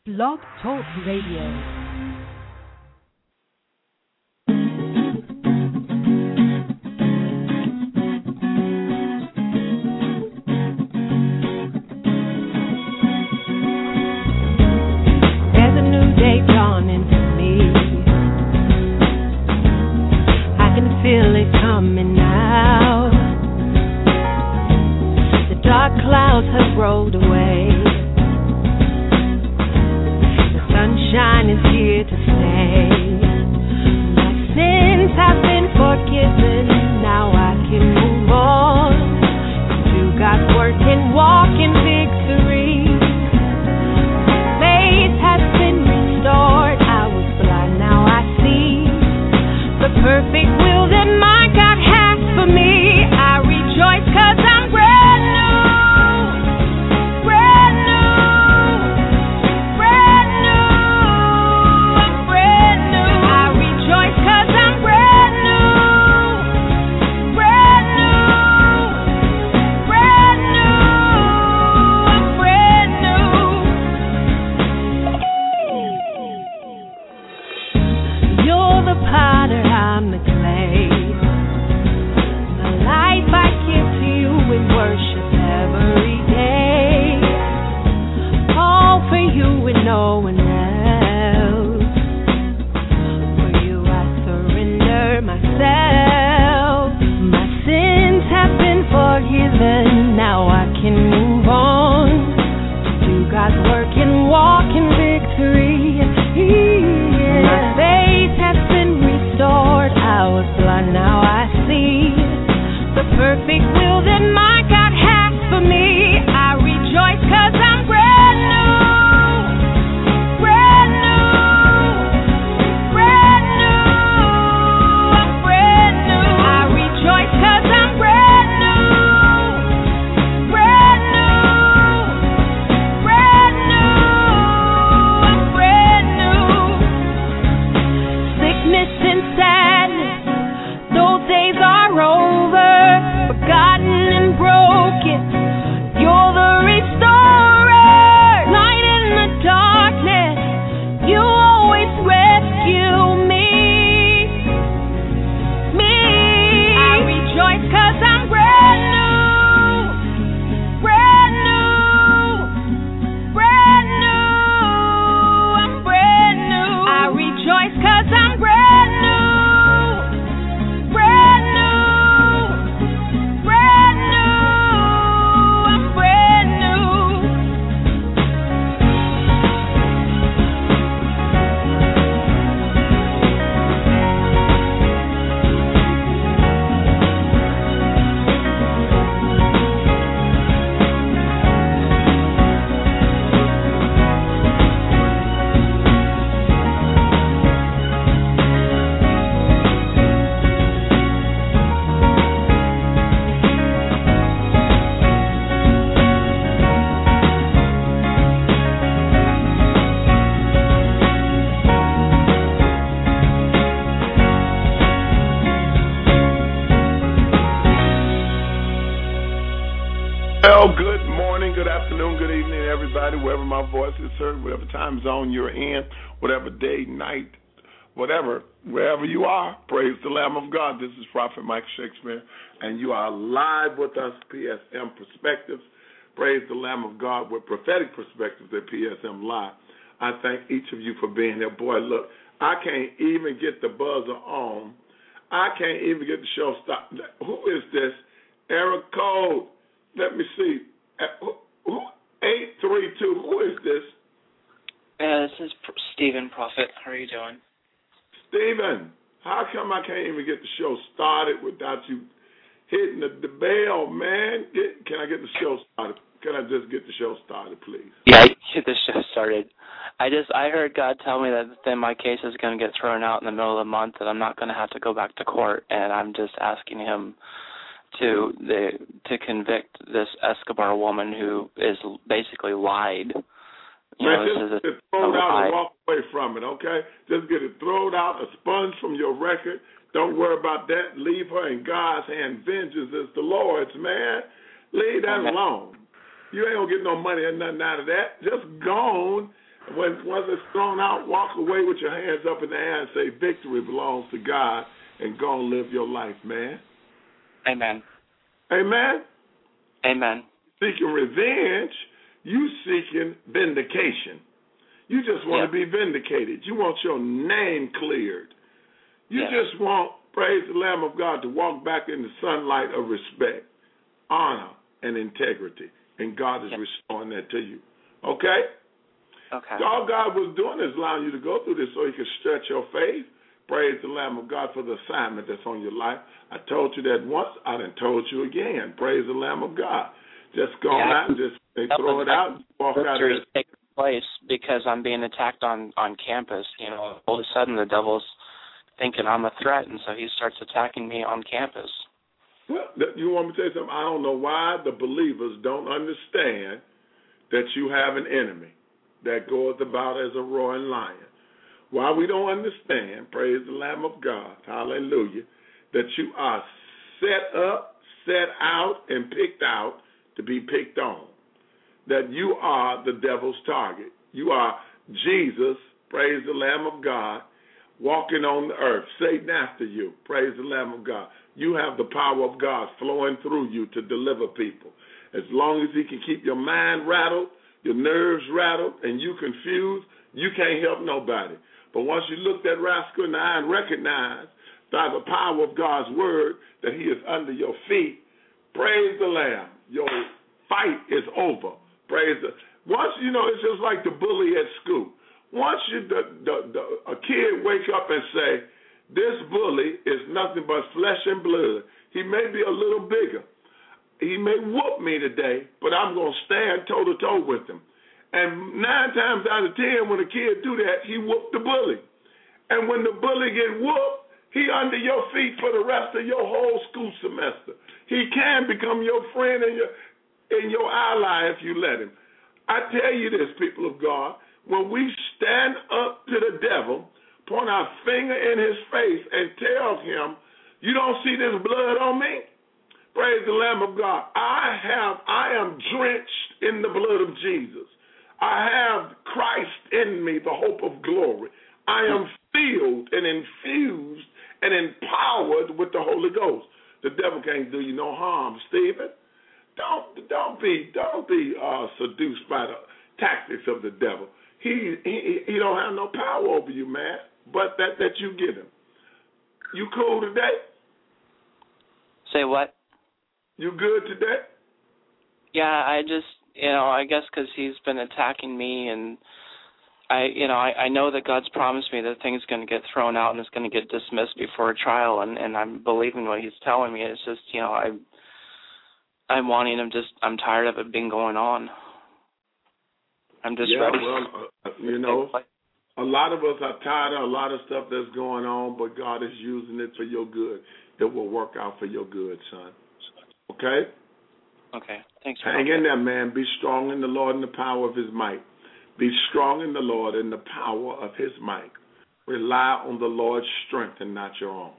Blog Talk Radio. Feel it coming out. The dark clouds have rolled away. The sunshine is here to stay. My sins have been forgiven. Now I can move on. Do God's work and walk in victory. My faith has been restored. I was blind, now I see the perfect will that my God has for me. I rejoice 'cause I'm brand new, brand new, brand new, I'm brand new. I rejoice 'cause I'm brand new, brand new, brand new, I'm brand new. You're the potter, I'm the clay. My life I give to you in worship every day. All for you and no one else. For you I surrender myself. My sins have been forgiven. Now I can move on to do God's work and walk in victory. My faith has been restored. I was blind, now I see the perfect will that my God has for me. I rejoice 'cause I'm brand new, brand new, brand new, I'm brand new. I rejoice 'cause I'm brand new, brand new, brand new, I'm brand new. Sickness and sadness, those days are over, forgotten and broken. You're the restorer, light in the darkness. You always rescue me. I rejoice 'cause I'm brand new, brand new, brand new, I'm brand new. I rejoice 'cause I'm brand new, brand new, brand new, I'm brand new. Well, good morning, good afternoon, good evening, everybody, wherever my voice is heard, whatever time zone you're in, whatever day, night, whatever, wherever you are, praise the Lamb of God. This is Prophet Mike Shakespeare, and you are live with us, PSM Perspectives. Praise the Lamb of God with prophetic perspectives at PSM Live. I thank each of you for being here. Boy, look, I can't even get the buzzer on. I can't even get the show started. Who is this? Eric Cole. Let me see. Who? 832. Who is this? This is Stephen Prophet. How are you doing? Stephen, how come I can't even get the show started without you hitting the bell, man? Can I get the show started? Can I just get the show started, please? Yeah, get the show started. I heard God tell me that then my case is going to get thrown out in the middle of the month, and I'm not going to have to go back to court, and I'm just asking him to convict this Escobar woman who is basically lied. Just get it thrown out and walk away from it, okay? Just get it thrown out, expunged from your record. Don't worry about that. Leave her in God's hand. Vengeance is the Lord's, man. Leave that alone. You ain't going to get no money or nothing out of that. Just go on Once it's thrown out, walk away with your hands up in the air and say, victory belongs to God, and go and live your life, man. Amen. Amen? Amen. Seeking revenge, you seeking vindication. You just want to be vindicated. You want your name cleared. You just want, praise the Lamb of God, to walk back in the sunlight of respect, honor, and integrity. And God is restoring that to you. Okay? Okay. So all God was doing is allowing you to go through this so he could stretch your faith. Praise the Lamb of God for the assignment that's on your life. I told you that once. I done told you again. Praise the Lamb of God. Just go out and just throw it out. Walk out there. Taking place because I'm being attacked on campus. You know, all of a sudden the devil's thinking I'm a threat, and so he starts attacking me on campus. Well, you want me to tell you something? I don't know why the believers don't understand that you have an enemy that goeth about as a roaring lion. Why we don't understand, praise the Lamb of God, hallelujah, that you are set up, set out, and picked out to be picked on. That you are the devil's target. You are Jesus, praise the Lamb of God, walking on the earth. Satan after you, praise the Lamb of God. You have the power of God flowing through you to deliver people. As long as he can keep your mind rattled, your nerves rattled, and you confused, you can't help nobody. But once you look that rascal in the eye and recognize by the power of God's word that he is under your feet, praise the Lamb. Your fight is over. Praise the. Once you know, it's just like the bully at school. Once a kid wake up and say, this bully is nothing but flesh and blood. He may be a little bigger. He may whoop me today, but I'm going to stand toe-to-toe with him. And 9 times out of 10, when a kid do that, he whooped the bully. And when the bully get whooped, he under your feet for the rest of your whole school semester. He can become your friend and your ally if you let him. I tell you this, people of God, when we stand up to the devil, point our finger in his face and tell him, you don't see this blood on me? Praise the Lamb of God. I am drenched in the blood of Jesus. I have Christ in me, the hope of glory. I am filled and infused and empowered with the Holy Ghost. The devil can't do you no harm, Stephen. Don't be seduced by the tactics of the devil. He don't have no power over you, man, but that you give him. You cool today? Say what? You good today? Yeah, I guess because he's been attacking me, and I know that God's promised me that thing's going to get thrown out and it's going to get dismissed before a trial, and I'm believing what he's telling me. It's just, I'm wanting him. I'm tired of it being going on. I'm just ready. Well, a lot of us are tired of a lot of stuff that's going on, but God is using it for your good. It will work out for your good, son. Okay? Okay. Thanks. Hang in there, man. Be strong in the Lord and the power of his might. Be strong in the Lord and the power of his might. Rely on the Lord's strength and not your own.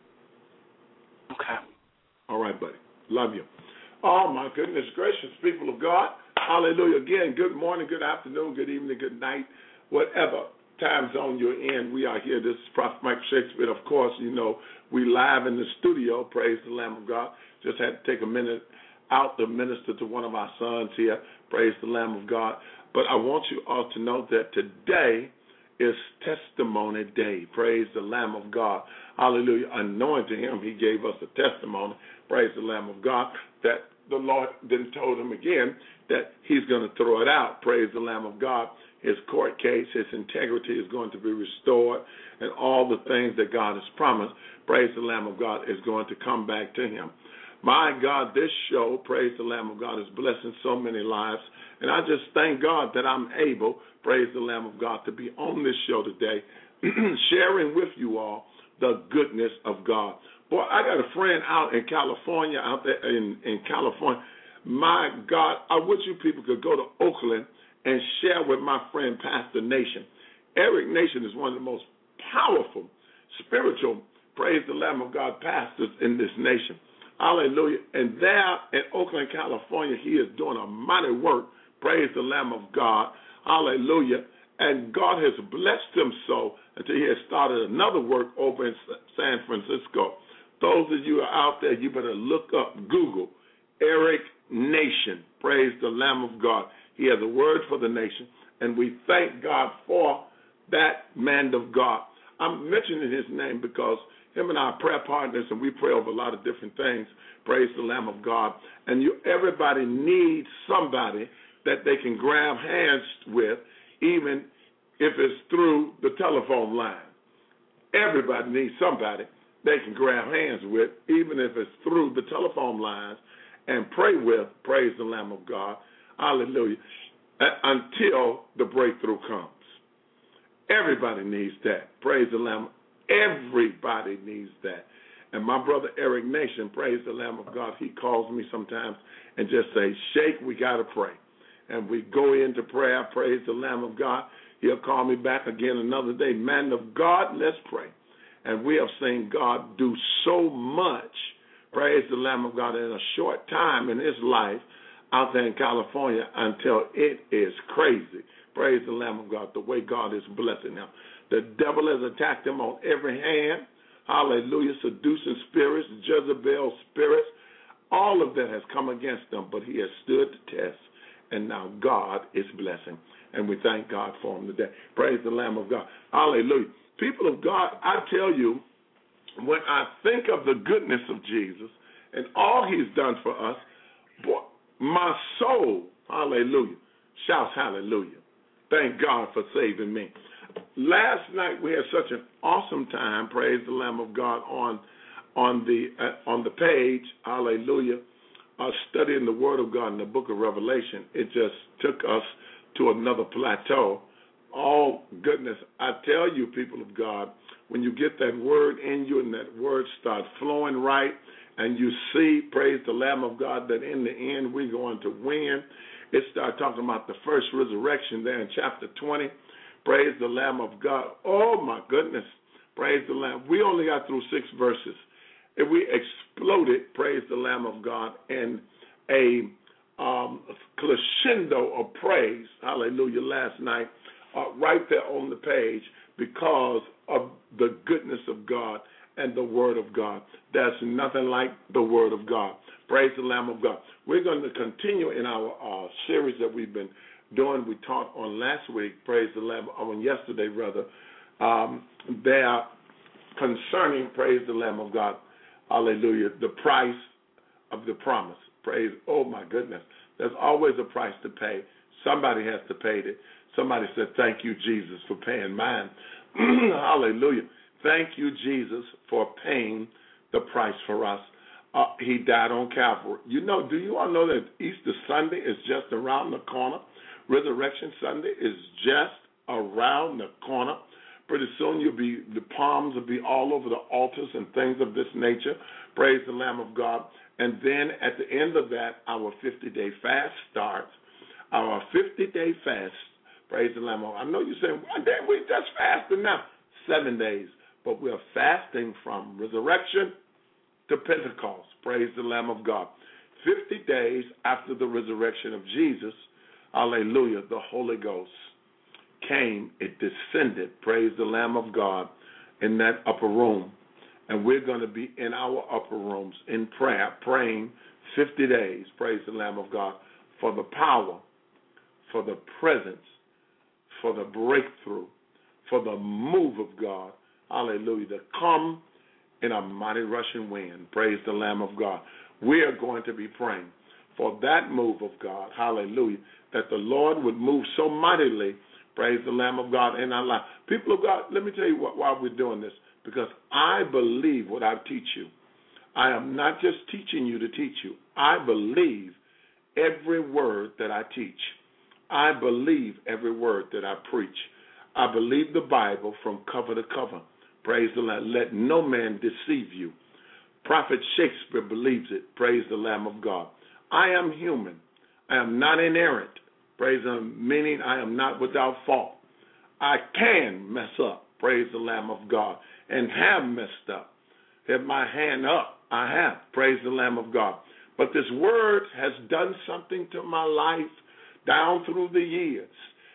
Okay. All right, buddy. Love you. Oh, my goodness gracious, people of God. Hallelujah. Again, good morning, good afternoon, good evening, good night, whatever time zone you're in. We are here. This is Prophet Michael Shakespeare. Of course, we live in the studio. Praise the Lamb of God. Just had to take a minute out to minister to one of our sons here. Praise the Lamb of God. But I want you all to know that today is Testimony Day. Praise the Lamb of God. Hallelujah. Anointing him, he gave us a testimony. Praise the Lamb of God. That the Lord then told him again that he's going to throw it out. Praise the Lamb of God. His court case, his integrity is going to be restored, and all the things that God has promised, praise the Lamb of God, is going to come back to him. My God, this show, praise the Lamb of God, is blessing so many lives, and I just thank God that I'm able, praise the Lamb of God, to be on this show today, sharing with you all the goodness of God. Boy, I got a friend out in California, out there in California. My God, I wish you people could go to Oakland and share with my friend Pastor Nation. Eric Nation is one of the most powerful, spiritual, praise the Lamb of God, pastors in this nation. Hallelujah. And there in Oakland, California, he is doing a mighty work, praise the Lamb of God. Hallelujah. And God has blessed him so until he has started another work over in San Francisco. Those of you who are out there, you better look up, Google, Eric Nation. Praise the Lamb of God. He has a word for the nation, and we thank God for that man of God. I'm mentioning his name because him and I are prayer partners, and we pray over a lot of different things. Praise the Lamb of God. And everybody needs somebody that they can grab hands with, even if it's through the telephone line. Everybody needs somebody they can grab hands with, even if it's through the telephone lines, and pray with, praise the Lamb of God, hallelujah, until the breakthrough comes. Everybody needs that, praise the Lamb. Everybody needs that. And my brother Eric Nation, praise the Lamb of God, he calls me sometimes and just say, Sheikh, we got to pray. And we go into prayer, praise the Lamb of God. He'll call me back again another day. Man of God, let's pray. And we have seen God do so much, praise the Lamb of God, in a short time in his life out there in California until it is crazy. Praise the Lamb of God, the way God is blessing him. The devil has attacked him on every hand. Hallelujah. Seducing spirits, Jezebel spirits, all of that has come against him, but he has stood the test. And now God is blessing. And we thank God for him today. Praise the Lamb of God. Hallelujah. People of God, I tell you, when I think of the goodness of Jesus and all he's done for us, boy, my soul, hallelujah, shouts hallelujah. Thank God for saving me. Last night we had such an awesome time, praise the Lamb of God, on the page, hallelujah, studying the Word of God in the book of Revelation. It just took us to another plateau. Oh, goodness, I tell you, people of God, when you get that word in you and that word starts flowing right, and you see, praise the Lamb of God, that in the end we're going to win. It starts talking about the first resurrection there in chapter 20. Praise the Lamb of God. Oh, my goodness. Praise the Lamb. We only got through 6 verses. And we exploded, praise the Lamb of God, in a crescendo of praise, hallelujah, last night, right there on the page because of the goodness of God and the Word of God. There's nothing like the Word of God. Praise the Lamb of God. We're going to continue in our series that we've been doing. We taught on last week, praise the Lamb, on yesterday, rather, there concerning, praise the Lamb of God, hallelujah, the price of the promise. Praise, oh my goodness. There's always a price to pay. Somebody has to pay it. Somebody said, thank you, Jesus, for paying mine. Hallelujah. Thank you, Jesus, for paying the price for us. He died on Calvary. You know, do you all know that Easter Sunday is just around the corner? Resurrection Sunday is just around the corner. Pretty soon the palms will be all over the altars and things of this nature. Praise the Lamb of God. And then at the end of that, our 50-day fast starts. Our 50-day fast, praise the Lamb of God. I know you're saying, one day we just fasting now. 7 days. But we're fasting from resurrection to Pentecost. Praise the Lamb of God. 50 days after the resurrection of Jesus, hallelujah, the Holy Ghost came, it descended, praise the Lamb of God, in that upper room. And we're going to be in our upper rooms in prayer, praying 50 days, praise the Lamb of God, for the power, for the presence, for the breakthrough, for the move of God, hallelujah, to come in a mighty rushing wind, praise the Lamb of God. We are going to be praying for that move of God, hallelujah, that the Lord would move so mightily, praise the Lamb of God, in our life. People of God, let me tell you why we're doing this, because I believe what I teach you. I am not just teaching you to teach you. I believe every word that I teach. I believe every word that I preach. I believe the Bible from cover to cover. Praise the Lamb. Let no man deceive you. Prophet Shakespeare believes it. Praise the Lamb of God. I am human. I am not inerrant. Praise the Lamb, meaning I am not without fault. I can mess up. Praise the Lamb of God. And have messed up. Have my hand up. I have. Praise the Lamb of God. But this word has done something to my life down through the years.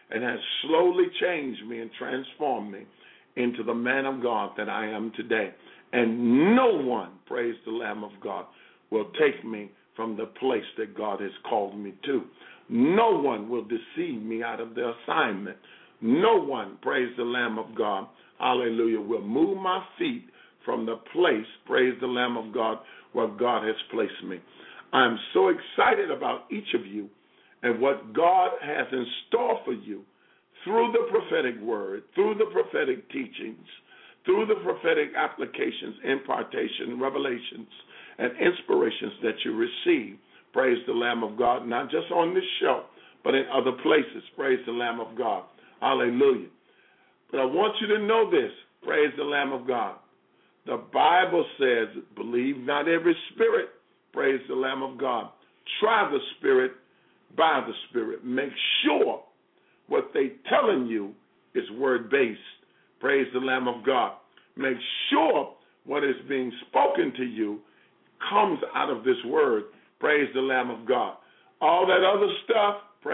and has slowly changed me and transformed me into the man of God that I am today. And no one, praise the Lamb of God, will take me from the place that God has called me to. No one will deceive me out of the assignment. No one, praise the Lamb of God, hallelujah, will move my feet from the place, praise the Lamb of God, where God has placed me. I'm so excited about each of you and what God has in store for you through the prophetic word, through the prophetic teachings, through the prophetic applications, impartation, revelations, and inspirations that you receive. Praise the Lamb of God, not just on this show, but in other places. Praise the Lamb of God. Hallelujah. But I want you to know this. Praise the Lamb of God. The Bible says, believe not every spirit. Praise the Lamb of God. Try the Spirit by the Spirit. Make sure what they telling you is word-based. Praise the Lamb of God. Make sure what is being spoken to you comes out of this word. Praise the Lamb of God. All that other stuff,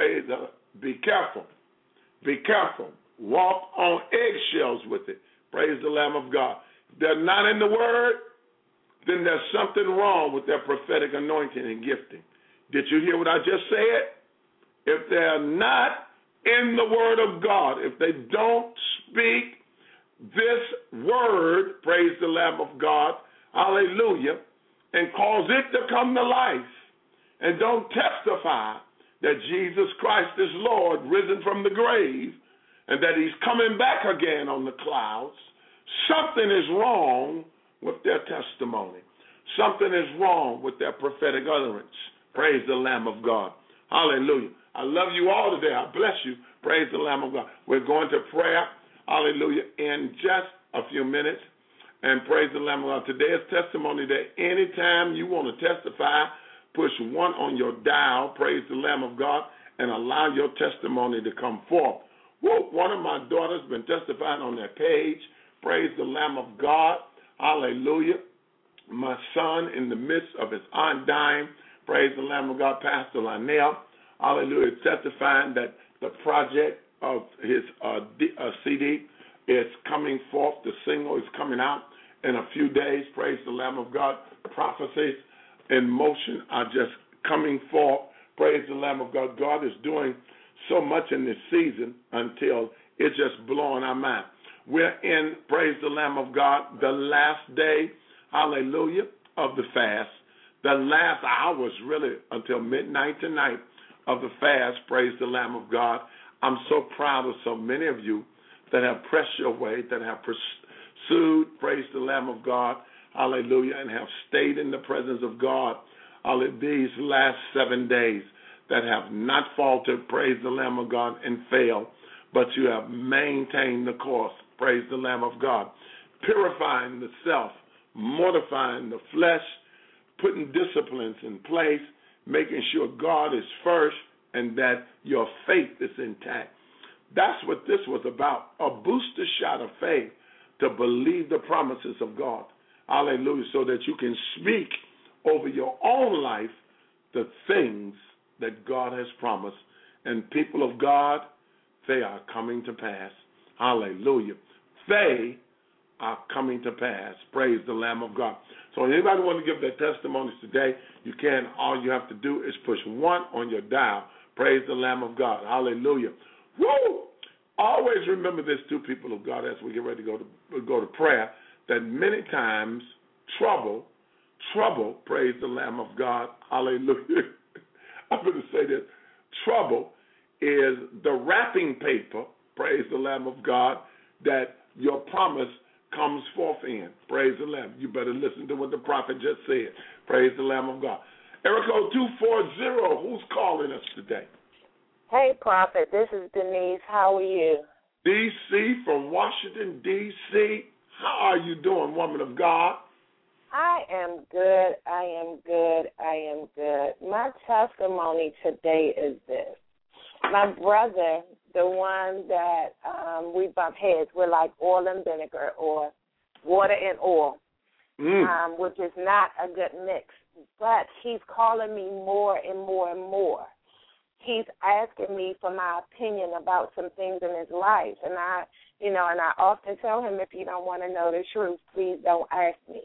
be careful. Be careful. Walk on eggshells with it. Praise the Lamb of God. If they're not in the word, then there's something wrong with their prophetic anointing and gifting. Did you hear what I just said? If they're not in the word of God, if they don't speak this word, praise the Lamb of God, hallelujah, and cause it to come to life, and don't testify that Jesus Christ is Lord, risen from the grave, and that he's coming back again on the clouds, something is wrong with their testimony. Something is wrong with their prophetic utterance. Praise the Lamb of God. Hallelujah. I love you all today. I bless you. Praise the Lamb of God. We're going to prayer. Hallelujah. In just a few minutes. And praise the Lamb of God. Today's testimony day. Anytime you want to testify, push 1 on your dial. Praise the Lamb of God. And allow your testimony to come forth. Woo, one of my daughters been testifying on their page. Praise the Lamb of God. Hallelujah. My son, in the midst of his aunt dying, praise the Lamb of God, Pastor Lionel, hallelujah, testifying that the project of his CD is coming forth. The single is coming out in a few days. Praise the Lamb of God. Prophecies in motion are just coming forth. Praise the Lamb of God. God is doing so much in this season until it's just blowing our mind. We're in, praise the Lamb of God, the last day, hallelujah, of the fast. The last hours, really, until midnight tonight of the fast, praise the Lamb of God. I'm so proud of so many of you that have pressed your way, that have pursued, praise the Lamb of God, hallelujah, and have stayed in the presence of God these last 7 days, that have not faltered, praise the Lamb of God, and failed, but you have maintained the course, praise the Lamb of God, purifying the self, mortifying the flesh, putting disciplines in place, making sure God is first and that your faith is intact. That's what this was about, a booster shot of faith to believe the promises of God. Hallelujah, so that you can speak over your own life the things that God has promised. And people of God, they are coming to pass. Hallelujah. They are coming to pass. Praise the Lamb of God. So anybody want to give their testimonies today, you can. All you have to do is push 1 on your dial. Praise the Lamb of God. Hallelujah. Woo! Always remember this, too, people of God, as we get ready to go to prayer, that many times trouble, praise the Lamb of God. Hallelujah. I'm going to say this. Trouble is the wrapping paper, praise the Lamb of God, that your promise comes forth in. Praise the Lamb. You better listen to what the prophet just said. Praise the Lamb of God. Area code 240, who's calling us today? Hey, Prophet, this is Denise. How are you? D.C. from Washington, D.C. How are you doing, woman of God? I am good. My testimony today is this. My brother, the one that we bump heads, we're like oil and vinegar or water and oil, which is not a good mix. But he's calling me more and more and more. he's asking me for my opinion about some things in his life. And I often tell him, if you don't want to know the truth, please don't ask me.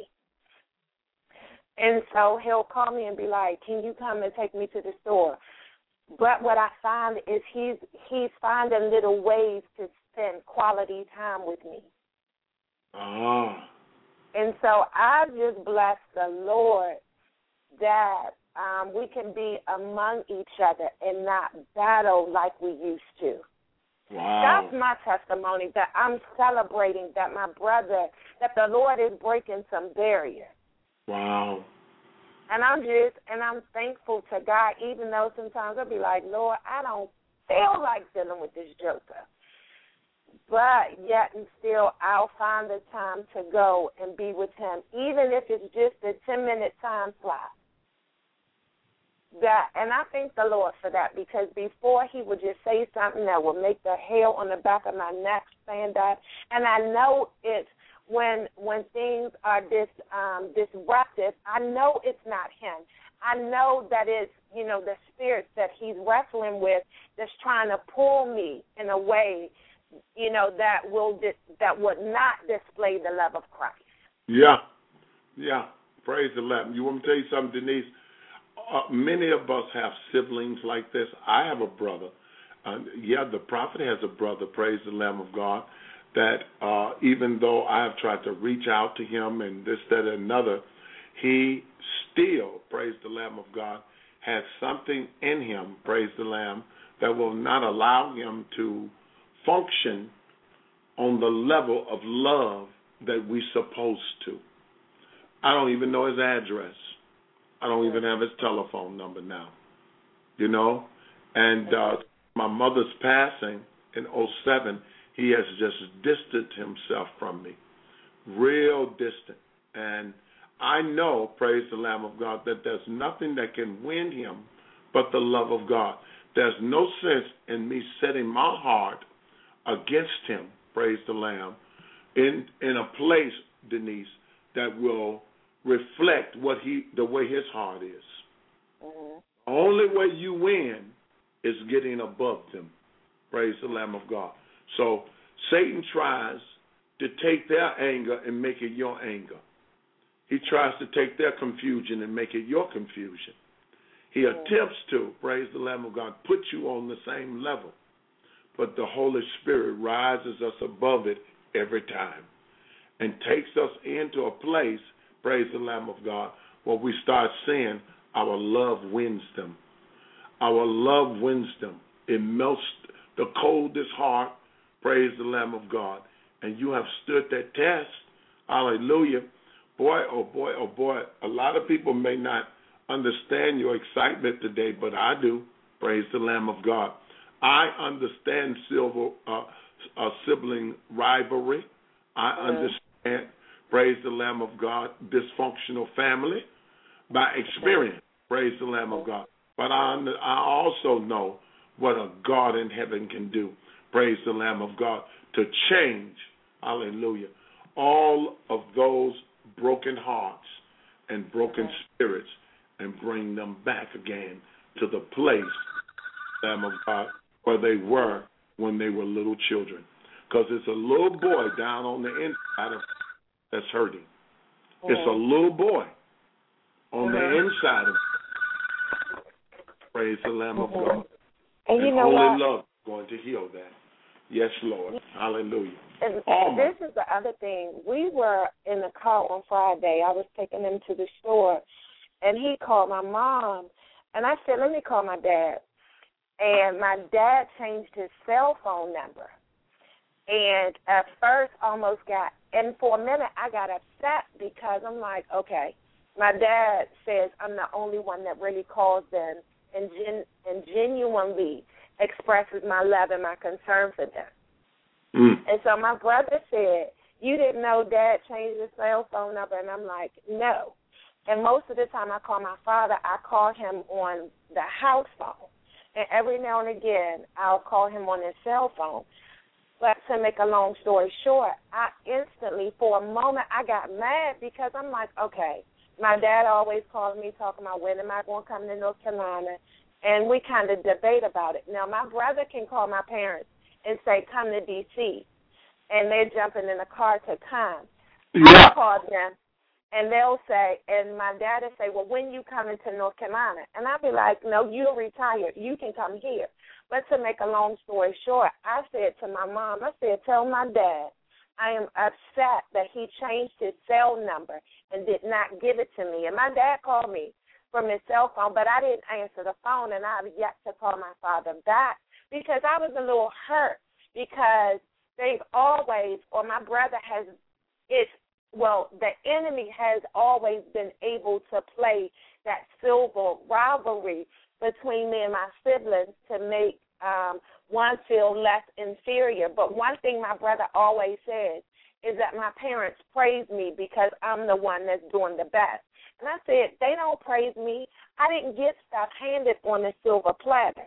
And so he'll call me and be like, can you come and take me to the store? But what I find is he's finding little ways to spend quality time with me. Oh. And so I just bless the Lord that we can be among each other and not battle like we used to. Wow. That's my testimony, that I'm celebrating that my brother, that the Lord is breaking some barriers. Wow. And I'm thankful to God, even though sometimes I'll be like, Lord, I don't feel like dealing with this joker. But yet and still, I'll find the time to go and be with him, even if it's just a 10-minute time slot. And I thank the Lord for that, because before he would just say something that would make the hair on the back of my neck stand up. And I know it's when things are disruptive, I know it's not him. I know that it's, the spirits that he's wrestling with that's trying to pull me in a way, that would not display the love of Christ. Yeah. Praise the Lamb. You want me to tell you something, Denise? Many of us have siblings like this. I have a brother. The prophet has a brother, praise the Lamb of God, that even though I have tried to reach out to him and this, that, and another, he still, praise the Lamb of God, has something in him, praise the Lamb, that will not allow him to function on the level of love that we're supposed to. I don't even know his address. I don't even have his telephone number now, And my mother's passing in 2007, he has just distanced himself from me, real distant. And I know, praise the Lamb of God, that there's nothing that can win him but the love of God. There's no sense in me setting my heart against him, praise the Lamb, in a place, Denise, that will reflect the way his heart is. Mm-hmm. The only way you win is getting above them. Praise the Lamb of God. So Satan tries to take their anger and make it your anger. He tries to take their confusion and make it your confusion. He attempts to, praise the Lamb of God, put you on the same level. But the Holy Spirit rises us above it every time and takes us into a place, praise the Lamb of God, where we start seeing our love wins them. Our love wins them. It melts the coldest heart, praise the Lamb of God. And you have stood that test. Hallelujah. Boy, oh boy, oh boy. A lot of people may not understand your excitement today, but I do. Praise the Lamb of God. I understand sibling rivalry. I understand, praise the Lamb of God, dysfunctional family by experience. Praise the Lamb of God. But I also know what a God in heaven can do. Praise the Lamb of God, to change, hallelujah, all of those broken hearts and broken spirits and bring them back again to the place, Lamb of God, where they were when they were little children. Because it's a little boy down on the inside of that's hurting. It's a little boy on the inside of praise the Lamb of God. And you know only what? love is going to heal that. Yes, Lord. Hallelujah. And this is the other thing. We were in the car on Friday. I was taking him to the store, and he called my mom. And I said, let me call my dad. And my dad changed his cell phone number. And at first almost and for a minute I got upset because I'm like, okay, my dad says I'm the only one that really calls them and genuinely expresses my love and my concern for them. And so my brother said, you didn't know Dad changed his cell phone number? And I'm like, no. And most of the time I call my father, I call him on the house phone. And every now and again I'll call him on his cell phone. But to make a long story short, I instantly, for a moment, I got mad because I'm like, okay, my dad always calling me talking about when am I going to come to North Carolina, and we kind of debate about it. Now, my brother can call my parents and say, come to D.C., and they're jumping in the car to come. Yeah. I call them, and they'll say, and my dad will say, well, when you coming to North Carolina? And I'll be like, no, you're retired. You can come here. But to make a long story short, I said to my mom, I said, tell my dad I am upset that he changed his cell number and did not give it to me. And my dad called me from his cell phone, but I didn't answer the phone, and I've yet to call my father back because I was a little hurt because they've always, or my brother has, the enemy has always been able to play that silver rivalry between me and my siblings to make one feel less inferior. But one thing my brother always says is that my parents praise me because I'm the one that's doing the best. And I said, they don't praise me. I didn't get stuff handed on a silver platter.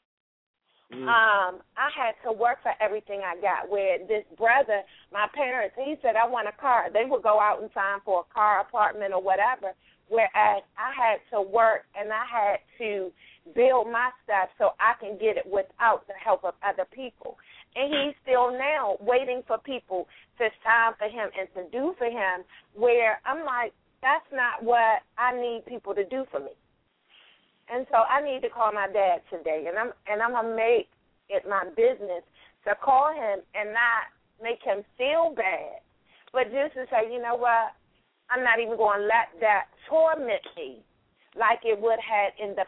I had to work for everything I got. Where this brother, my parents, he said, I want a car. They would go out and sign for a car, apartment, or whatever, whereas I had to work and I had to build my stuff so I can get it without the help of other people. And he's still now waiting for people to sign for him and to do for him, where I'm like, that's not what I need people to do for me. And so I need to call my dad today, and I'm going to make it my business to call him and not make him feel bad, but just to say, you know what, I'm not even going to let that torment me like it would have in the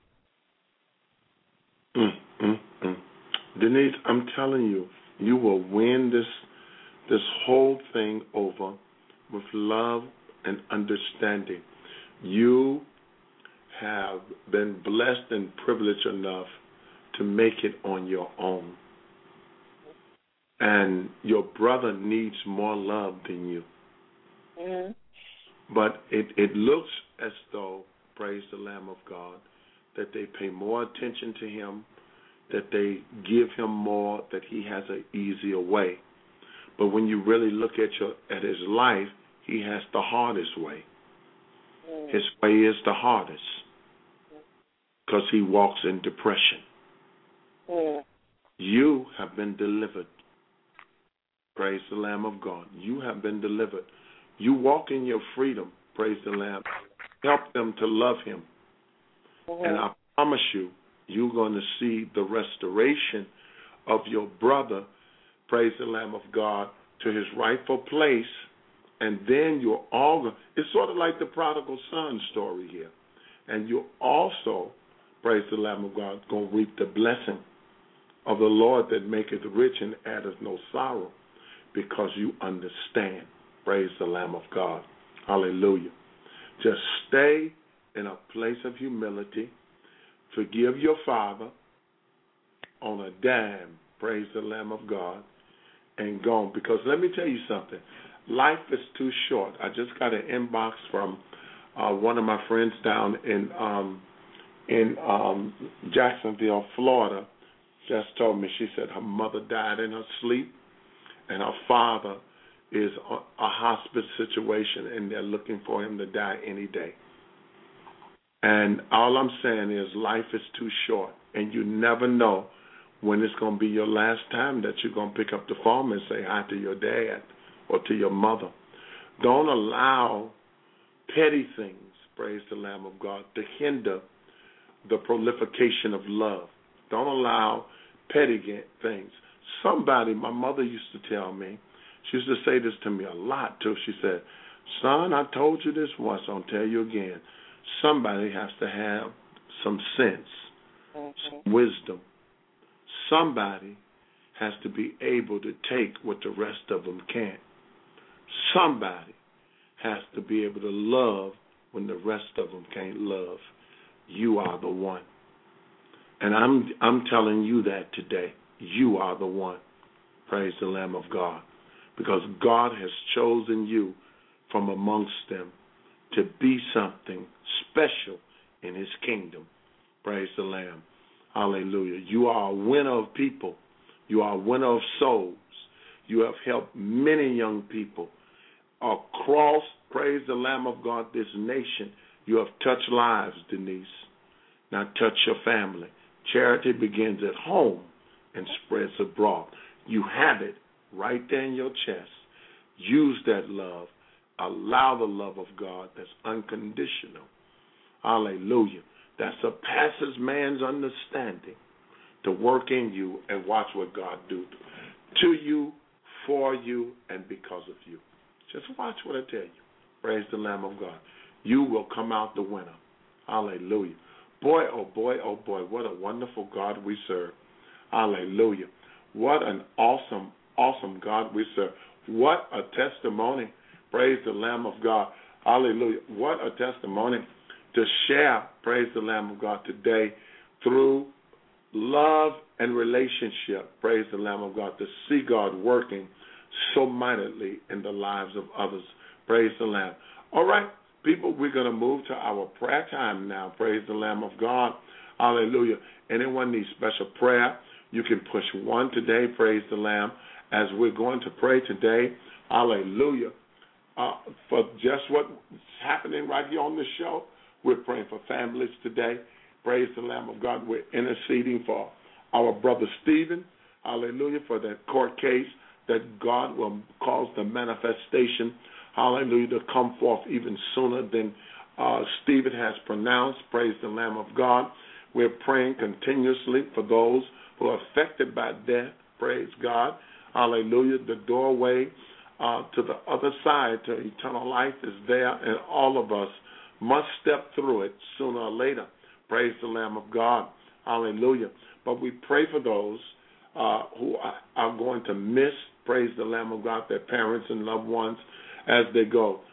past. Denise, I'm telling you, you will win this whole thing over with love and understanding. You have been blessed and privileged enough to make it on your own. And your brother needs more love than you. Mm-hmm. But it looks as though, praise the Lamb of God, that they pay more attention to him, that they give him more, that he has an easier way. But when you really look at his life, he has the hardest way. His way is the hardest because he walks in depression. You have been delivered. Praise the Lamb of God. You have been delivered. You walk in your freedom. Praise the Lamb. Help them to love him. And I promise you, you're going to see the restoration of your brother, praise the Lamb of God, to his rightful place. And then you're all, it's sort of like the prodigal son story here. And you're also, praise the Lamb of God, going to reap the blessing of the Lord that maketh rich and addeth no sorrow, because you understand. Praise the Lamb of God. Hallelujah. Just stay in a place of humility. Forgive your father on a dime. Praise the Lamb of God. And go on. Because let me tell you something. Life is too short. I just got an inbox from one of my friends down in Jacksonville, Florida. Just told me, she said her mother died in her sleep, and her father is a hospice situation, and they're looking for him to die any day. And all I'm saying is life is too short, and you never know when it's going to be your last time that you're going to pick up the phone and say hi to your dad or to your mother. Don't allow petty things, praise the Lamb of God, to hinder the proliferation of love. Don't allow petty things. Somebody, my mother used to tell me, she used to say this to me a lot too. She said, son, I told you this once, I'll tell you again. Somebody has to have some sense, some wisdom. Somebody has to be able to take what the rest of them can't. Somebody has to be able to love when the rest of them can't love. You are the one. And I'm telling you that today. You are the one. Praise the Lamb of God. Because God has chosen you from amongst them to be something special in his kingdom. Praise the Lamb. Hallelujah. You are a winner of people. You are a winner of souls. You have helped many young people across, praise the Lamb of God, this nation. You have touched lives, Denise. Now touch your family. Charity begins at home and spreads abroad. You have it right there in your chest. Use that love. Allow the love of God that's unconditional. Hallelujah. That surpasses man's understanding to work in you, and watch what God do to you, for you, and because of you. Just watch what I tell you. Praise the Lamb of God. You will come out the winner. Hallelujah. Boy, oh boy, oh boy, what a wonderful God we serve. Hallelujah. What an awesome, awesome God we serve. What a testimony. Praise the Lamb of God. Hallelujah. What a testimony to share, praise the Lamb of God, today through love and relationship, praise the Lamb of God, to see God working so mightily in the lives of others. Praise the Lamb. All right, people, we're going to move to our prayer time now. Praise the Lamb of God. Hallelujah. Anyone needs special prayer, you can push 1 today, praise the Lamb, as we're going to pray today. Hallelujah. For just what's happening right here on the show, we're praying for families today. Praise the Lamb of God. We're interceding for our brother Stephen. Hallelujah. For that court case, that God will cause the manifestation, hallelujah, to come forth even sooner than Stephen has pronounced. Praise the Lamb of God. We're praying continuously for those who are affected by death. Praise God. Hallelujah. The doorway to the other side, to eternal life, is there, and all of us must step through it sooner or later. Praise the Lamb of God. Hallelujah. But we pray for those who are going to miss, praise the Lamb of God, their parents and loved ones as they go.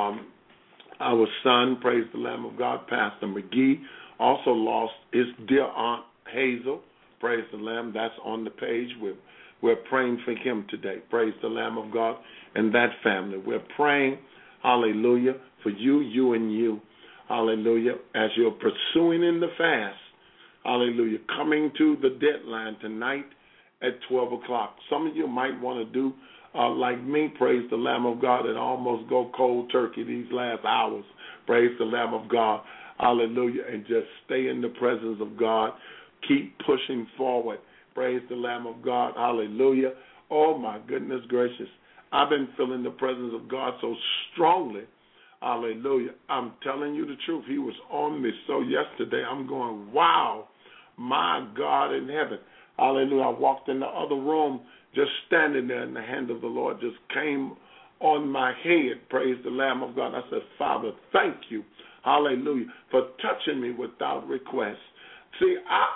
Our son, praise the Lamb of God, Pastor McGee, also lost his dear Aunt Hazel. Praise the Lamb. That's on the page. We're praying for him today. Praise the Lamb of God and that family. We're praying, hallelujah, for you and you. Hallelujah. As you're pursuing in the fast, hallelujah, coming to the deadline tonight at 12 o'clock. Some of you might want to do like me, praise the Lamb of God, and almost go cold turkey these last hours. Praise the Lamb of God. Hallelujah. And just stay in the presence of God. Keep pushing forward. Praise the Lamb of God. Hallelujah. Oh, my goodness gracious. I've been feeling the presence of God so strongly. Hallelujah. I'm telling you the truth. He was on me so yesterday. I'm going, wow, my God in heaven. Hallelujah. I walked in the other room just standing there, and the hand of the Lord just came on my head. Praise the Lamb of God. I said, Father, thank you. Hallelujah. For touching me without request. See,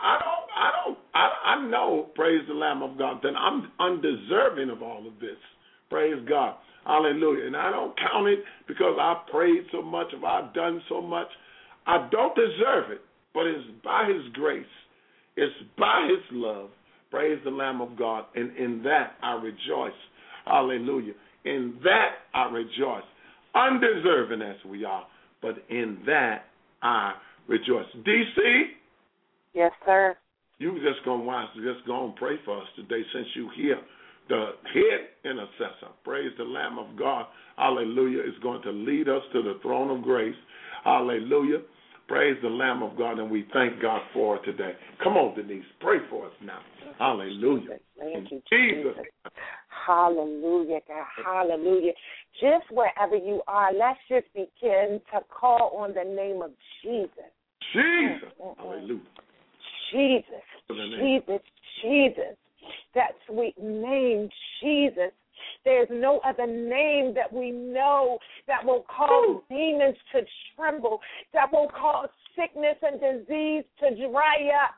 I know, praise the Lamb of God, that I'm undeserving of all of this. Praise God. Hallelujah. And I don't count it because I've prayed so much, or I've done so much. I don't deserve it, but it's by His grace. It's by His love. Praise the Lamb of God. And in that I rejoice. Hallelujah. In that I rejoice. Undeserving as we are, but in that I rejoice. DC? Yes, sir. You just going to pray for us today, since you here. The head intercessor, praise the Lamb of God, hallelujah, is going to lead us to the throne of grace. Hallelujah. Praise the Lamb of God, and we thank God for it today. Come on, Denise, pray for us now. Hallelujah. Thank you, Jesus. Hallelujah, God. Hallelujah. Just wherever you are, let's just begin to call on the name of Jesus. Jesus. Hallelujah. Jesus. Jesus. Jesus. That sweet name, Jesus. There's no other name that we know that will cause demons to tremble, that will cause sickness and disease to dry up,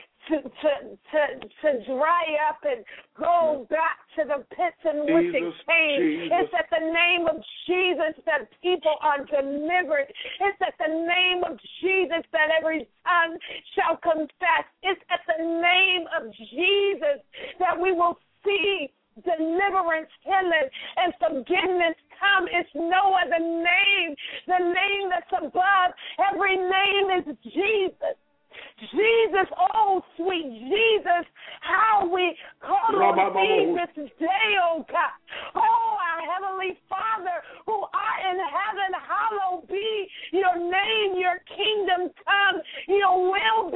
to dry up and go back to the pits in which it came. It's at the name of Jesus that people are delivered. It's at the name of Jesus that every tongue shall confess. It's at the name of Jesus that we will see deliverance, healing, and forgiveness come. It's no other name. The name that's above every name is Jesus. Jesus, oh sweet Jesus, how we call on thee this day, oh God. Oh, our Heavenly Father, who art in heaven, hallowed be your name, your kingdom come, your will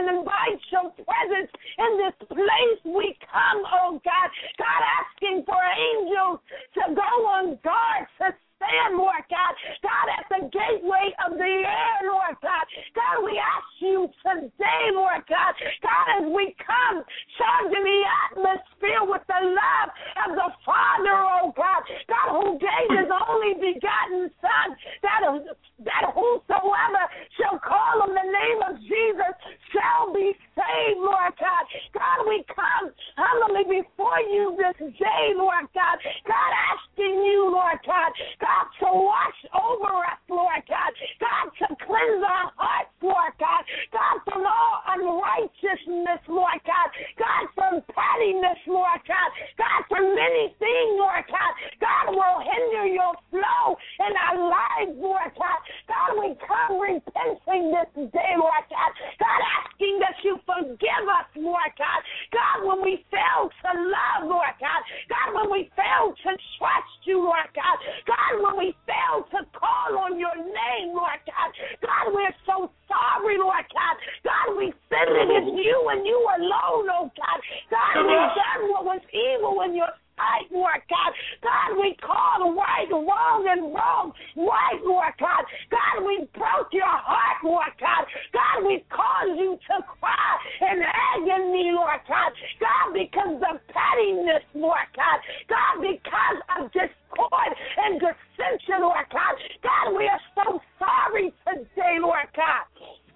and invite your presence in this place we come, oh God. God, asking for angels to go on guard, to stand, Lord God. God, at the gateway of the air, Lord God. God, we ask you today, Lord God. God, as we come, charging the atmosphere with the love of the Father, oh God. God, who gave his only begotten Son, that whosoever shall call on the name of Jesus shall be saved, Lord God. God, we come humbly before you this day, Lord God. God, asking you, Lord God, God, to wash over us, Lord God. God, to cleanse our hearts, Lord God. God, from all unrighteousness, Lord God. God, from pettiness, Lord God. God, from anything, Lord God. God, will hinder your flow in our lives, Lord God. God, we come repenting this day, Lord God. God, asking that you forgive us, Lord God. God, when we fail to love, Lord God. God, when we fail to trust you, Lord God. God, when we fail to call on your name, Lord God. God, we're so sorry, Lord God. God, we sinned against you and you alone, oh God. God, we've done what was evil in your sight, Lord God. God, we called right wrong and wrong right, Lord God. God, we broke your heart, Lord God. God, we caused you to cry in agony, Lord God. God, because of pettiness, Lord God. God, because of discord and dissension, Lord God. God, we are so sorry today, Lord God.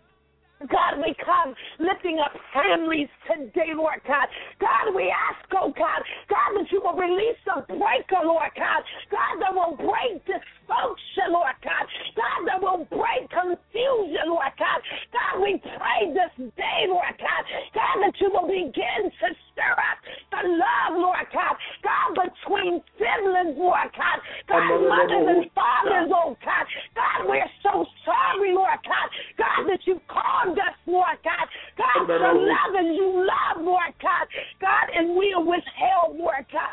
God, we come lifting up families today, Lord God. God, we ask, oh God, God, that you will release a breaker, Lord God. God, that will break dysfunction, Lord God. God, that will break confusion, Lord God. God, we pray this day, Lord God. God, that you will begin to stir up the love, Lord God. God, between siblings, Lord God. God, mothers and fathers, oh God. God, we're so sorry, Lord God. God, that you called us, Lord God. God, for loving you love, Lord God. God, and we are withheld, Lord God.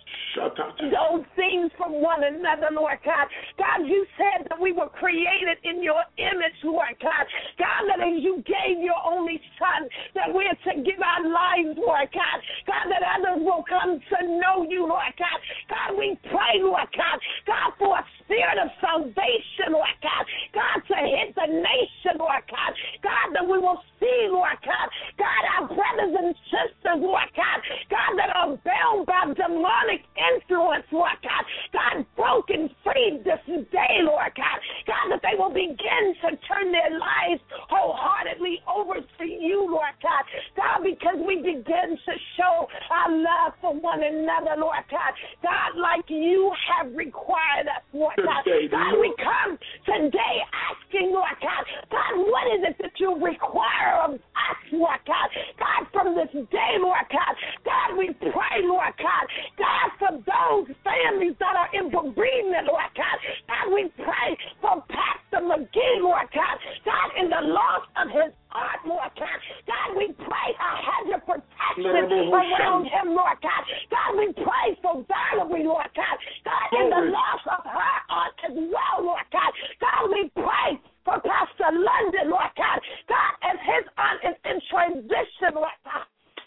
Those things from one another, Lord God. God, you said that we were created in your image, Lord God. God, that as you gave your only Son, that we're to give our lives, Lord God. God, that others will come to know you, Lord God. God, we pray, Lord God. God, for a spirit of salvation, Lord God. God, to hit the nation, Lord God. God, that we will see, Lord God. God, our brothers and sisters, Lord God. God, that are bound by demonic influence, Lord God. God, broken free this day, Lord God. God, that they will begin to turn their lives wholeheartedly over to you, Lord God. God, because we begin to show our love for one another, Lord God. God, like you have required us, Lord God. God, we come today asking, Lord God, God, what is it that you require of us, Lord God? God, from this day, Lord God. God, we pray, Lord God. God, for those families that are in bereavement, Lord God. God, we pray for Pastor McGee, Lord God. God, in the loss of his art, Lord God. God, we pray a hedge of protection around him, Lord God. God, we pray for Valerie, Lord God. God, in the loss of her art as well, Lord God. God, we pray for Pastor London, Lord God. God, as his aunt is in transition, Lord God.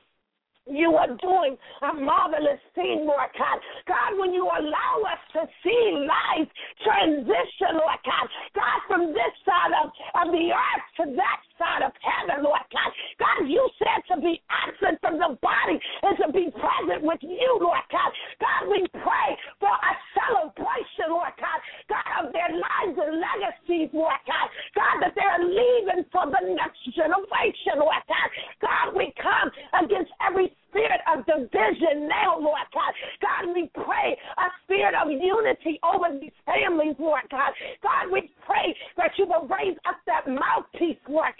You are doing a marvelous thing, Lord God. God, when you allow us to see life transition, Lord God. God, from this side of the earth to that side of heaven, Lord God. God, you said to be absent from the body and to be present with you, Lord God. God, we pray for a celebration, Lord God. God, of their lives and legacies, Lord God. God, that they're leaving for the next generation, Lord God. God, we come against every spirit of division now, Lord God. God, we pray a spirit of unity over these families, Lord God. God, we pray that you will raise up that mouthpiece, Lord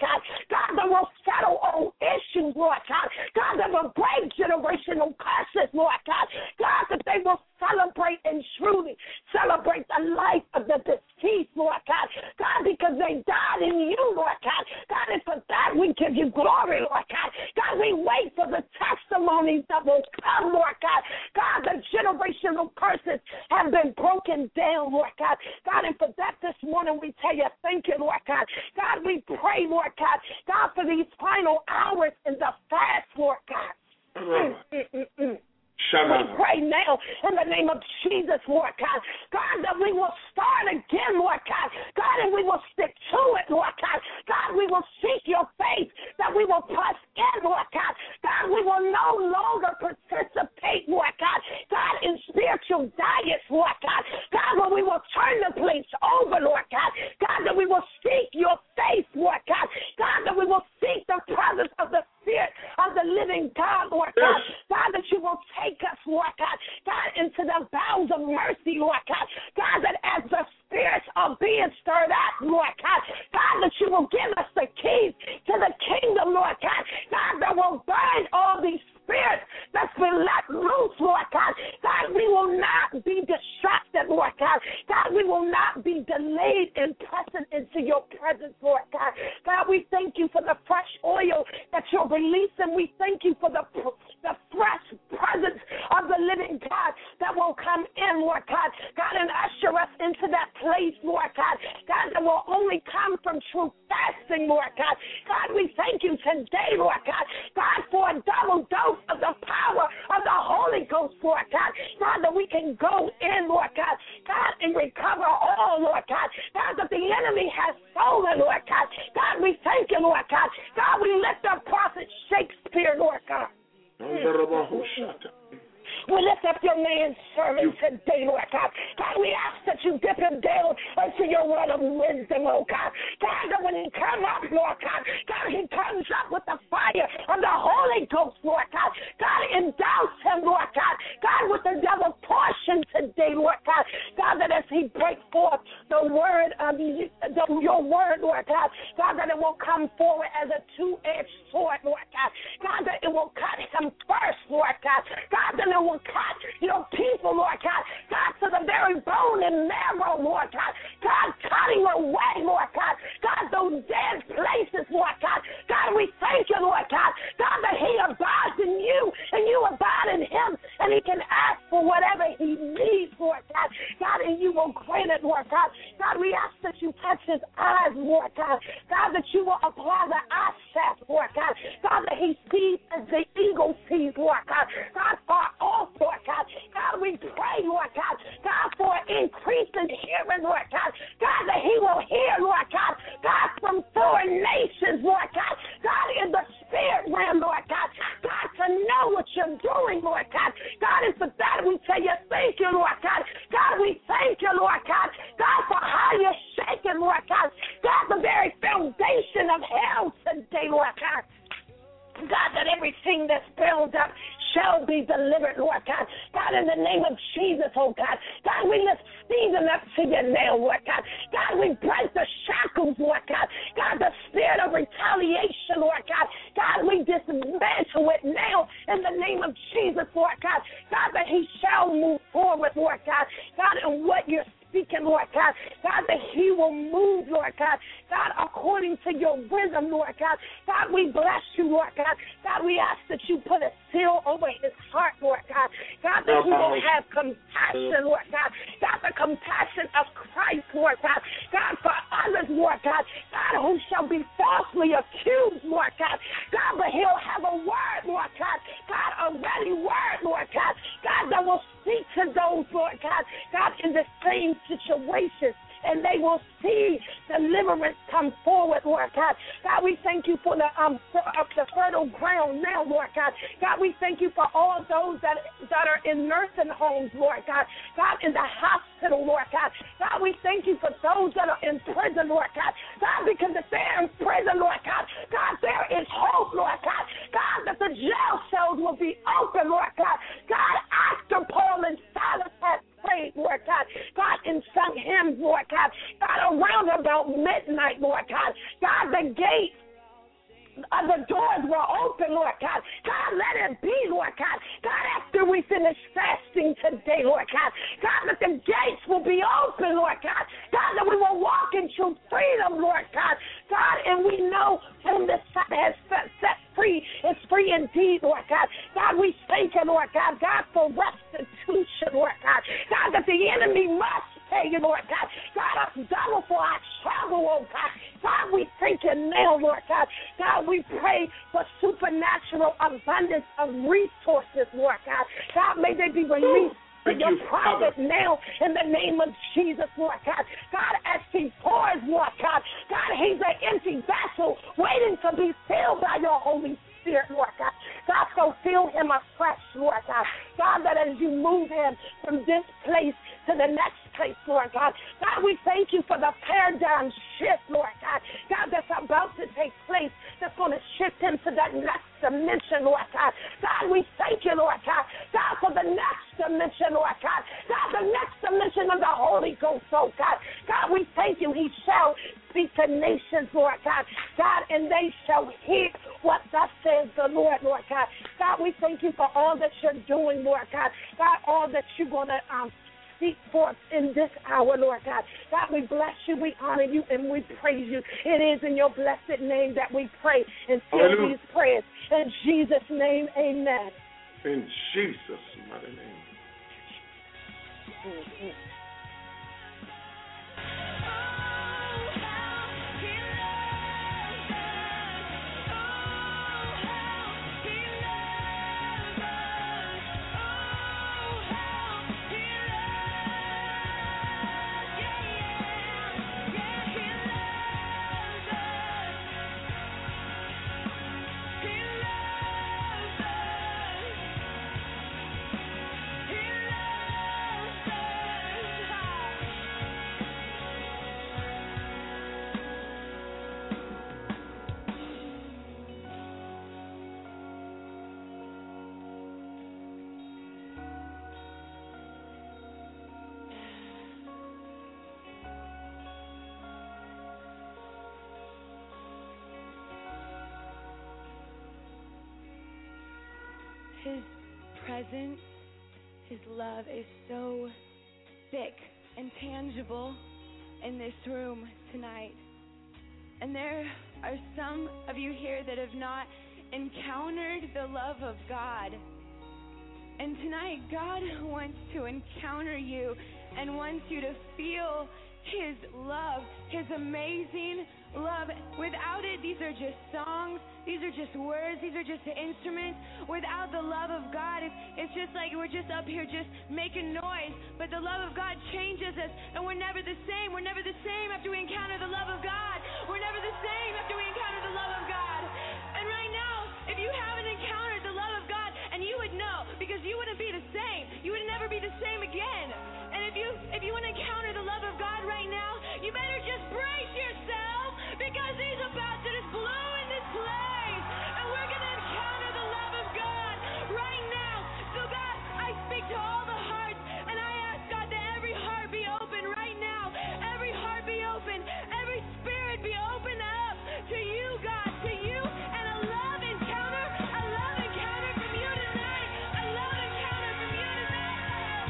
glory, Lord God. God, we wait for the testimonies that will come, Lord God. God, the generational curses have been broken down, Lord God. God, and for that this morning we tell you thank you, Lord God. God, we pray, Lord God, God, for these final hours in the fast, Lord God. We pray now in the name of Jesus, Lord God. God, that we will start again, Lord God. God, and we will stick to it, Lord God. God, we will seek your face, that we will press in, Lord God. God, we will no longer participate, Lord God. God, in spiritual diets, Lord God. God, when we will turn the place over, Lord God. God, that we will seek your face, Lord God. God, that we will seek the presence of the Spirit of the living God, Lord God. God, that you will take us, Lord God, God, into the bowels of mercy, Lord God. God, that as the spirits are being stirred up, Lord God, God, that you will give us the keys to the kingdom, Lord God. God, that will bind all these spirits that's been let loose, Lord God. God, we will not be distracted, Lord God. God, we will not be delayed in pressing into your presence, Lord God. God, we thank you for the fresh oil that you're releasing. We thank you for the fresh presence of the living God that will come in, Lord God. God, and usher us into that place, Lord God. God, that will only come from true fasting, Lord God. God, we thank you today, Lord God. God, for a double dose of the power of the Holy Ghost, Lord God. God, that we can go in, Lord God. God, and recover all, Lord God. God, that the enemy has stolen, Lord God. God, we thank you, Lord God. God, we lift up Prophet Shakespeare, Lord God. We lift up your man servant today, Lord God. God, we ask that you dip him down into your word of wisdom, oh God. God, that when he comes up, Lord God, God, he comes up with the fire of the Holy Ghost, Lord God. God, endows him, Lord God. God, with the double portion today, Lord God. God, that as he breaks forth the word of your word, Lord God. God, that it will come forward as a two-edged sword, Lord God. God, that it will cut him first, Lord God. God, that it will cut your people, Lord God. God, to the very bone and marrow, Lord God. God, cutting away, Lord God. God, those dead places, Lord God. God, we thank you, Lord God. God, that he abides in you and you abide in him, and he can ask for whatever he needs, Lord God. God, and you will grant it, Lord God. God, we ask that you touch his eyes, Lord God. God, that you will apply the eye salve, Lord God. God, that he sees as the eagle sees, Lord God. God, far off, Lord God. God, we pray, Lord God. God, for increase in hearing, Lord God. God, that he will hear, Lord God. God, from foreign nations, Lord God. God, in the spirit realm, Lord God. God, to know what you're doing, Lord God. God, and for that we tell you thank you, Lord God. God, we thank you, Lord God. God, for how you're shaking, Lord God. God, the very foundation of hell today, Lord God. God, that everything that's built up shall be delivered, Lord God. God, in the name of Jesus, oh God. God, we lift Stephen up to you now, Lord God. God, we break the shackles, Lord God. God, the spirit of retaliation, Lord God. God, we dismantle it now in the name of Jesus, Lord God. God, that he shall move forward, Lord God. God, and what you're speaking, Lord God. God, that he will move, Lord God. God, according to your wisdom, Lord God. God, we bless you, Lord God. God, we ask that you put a seal over his heart, Lord God. God, that he will have compassion, Lord God. God, the compassion of Christ, Lord God. God, for others, Lord God. God, who shall be falsely accused, Lord God. God, but he'll have a word, Lord God. God, a ready word, Lord God. God, that will speak to those, Lord God. God, in the same situation, and they will see deliverance come forward, Lord God. God, we thank you for the fertile ground now, Lord God. God, we thank you for all those that are in nursing homes, Lord God. God, in the hospital, Lord God. God, we thank you for those that are in prison, Lord God. God, because if they're in prison, Lord God, God, there is hope, Lord God. God, that the jail cells will be open, Lord God. God, after Paul and Silas had prayed, Lord God. God, and sung hymns, Lord God. God, around about midnight, Lord God. God, the gates the doors were open, Lord God. God, let it be, Lord God. God, as after we finish fasting today, Lord God. God, that the gates will be open, Lord God. God, that we will walk in true freedom, Lord God. God, and we know whom the Son has set free is free indeed, Lord God. God, we thank you, Lord God. God, for restitution, Lord God. God, that the enemy must pay you, Lord God. God, I'm double for our trouble, oh God. God, we thank you now, Lord God. God, we pray for supernatural abundance of resources, Lord God. God, may they be released to your prophet now in the name of Jesus, Lord God. God, as he pours, Lord God. God, he's an empty vessel waiting to be filled by your Holy Spirit, Lord God. God, so fill him afresh, Lord God. God, that as you move him from this place to the next place, Lord God. God, we thank you for the paradigm shift, Lord God. God, that's about to take place, that's going to shift him to that next dimension, Lord God. God, we thank you, Lord God. God, for the next dimension, Lord God. God, the next dimension of the Holy Ghost, oh God. God, we thank you. He shall speak to nations, Lord God. God, and they shall hear what thus says the Lord, Lord God. God, we thank you for all that you're doing, Lord God. God, all that you're going to speak forth in this hour, Lord God. God, we bless you, we honor you, and we praise you. It is in your blessed name that we pray and seal these prayers. In Jesus' name, amen. In Jesus' mighty name. Mm-hmm. His presence, His love is so thick and tangible in this room tonight. And there are some of you here that have not encountered the love of God. And tonight, God wants to encounter you and wants you to feel His love, His amazing love. Without it, these are just songs. These are just words. These are just instruments. Without the love of God, it's just like we're just up here just making noise. But the love of God changes us, and we're never the same. We're never the same after we encounter the love of God. We're never the same after we encounter the love of God. And right now, if you haven't encountered the love of God, and you would know, because you wouldn't be the same. You would never be the same again. And if you want to encounter the love of God right now, you better just brace yourself, because He's about to just blow in this place, and we're going to encounter the love of God right now. So God, I speak to all the hearts, and I ask God that every heart be open right now. Every heart be open. Every spirit be open up to you, God, to you, and a love encounter from you tonight. A love encounter from you tonight.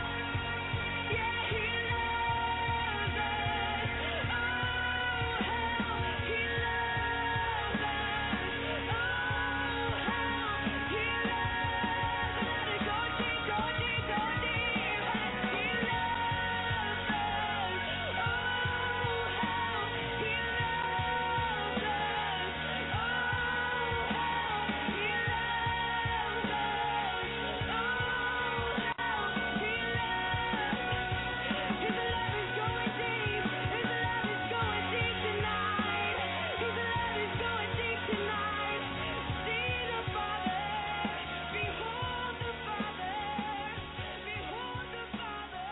Yeah, He loves us. Oh, how He loves us. Oh, how He loves us. Let it go deep, go deep, go deep. He loves us. Oh, how He loves us. Oh, how He loves us. Oh, how He loves us. His love is going deep. His love is going deep tonight. His love is going deep tonight. See the Father. Behold the Father. Behold the Father.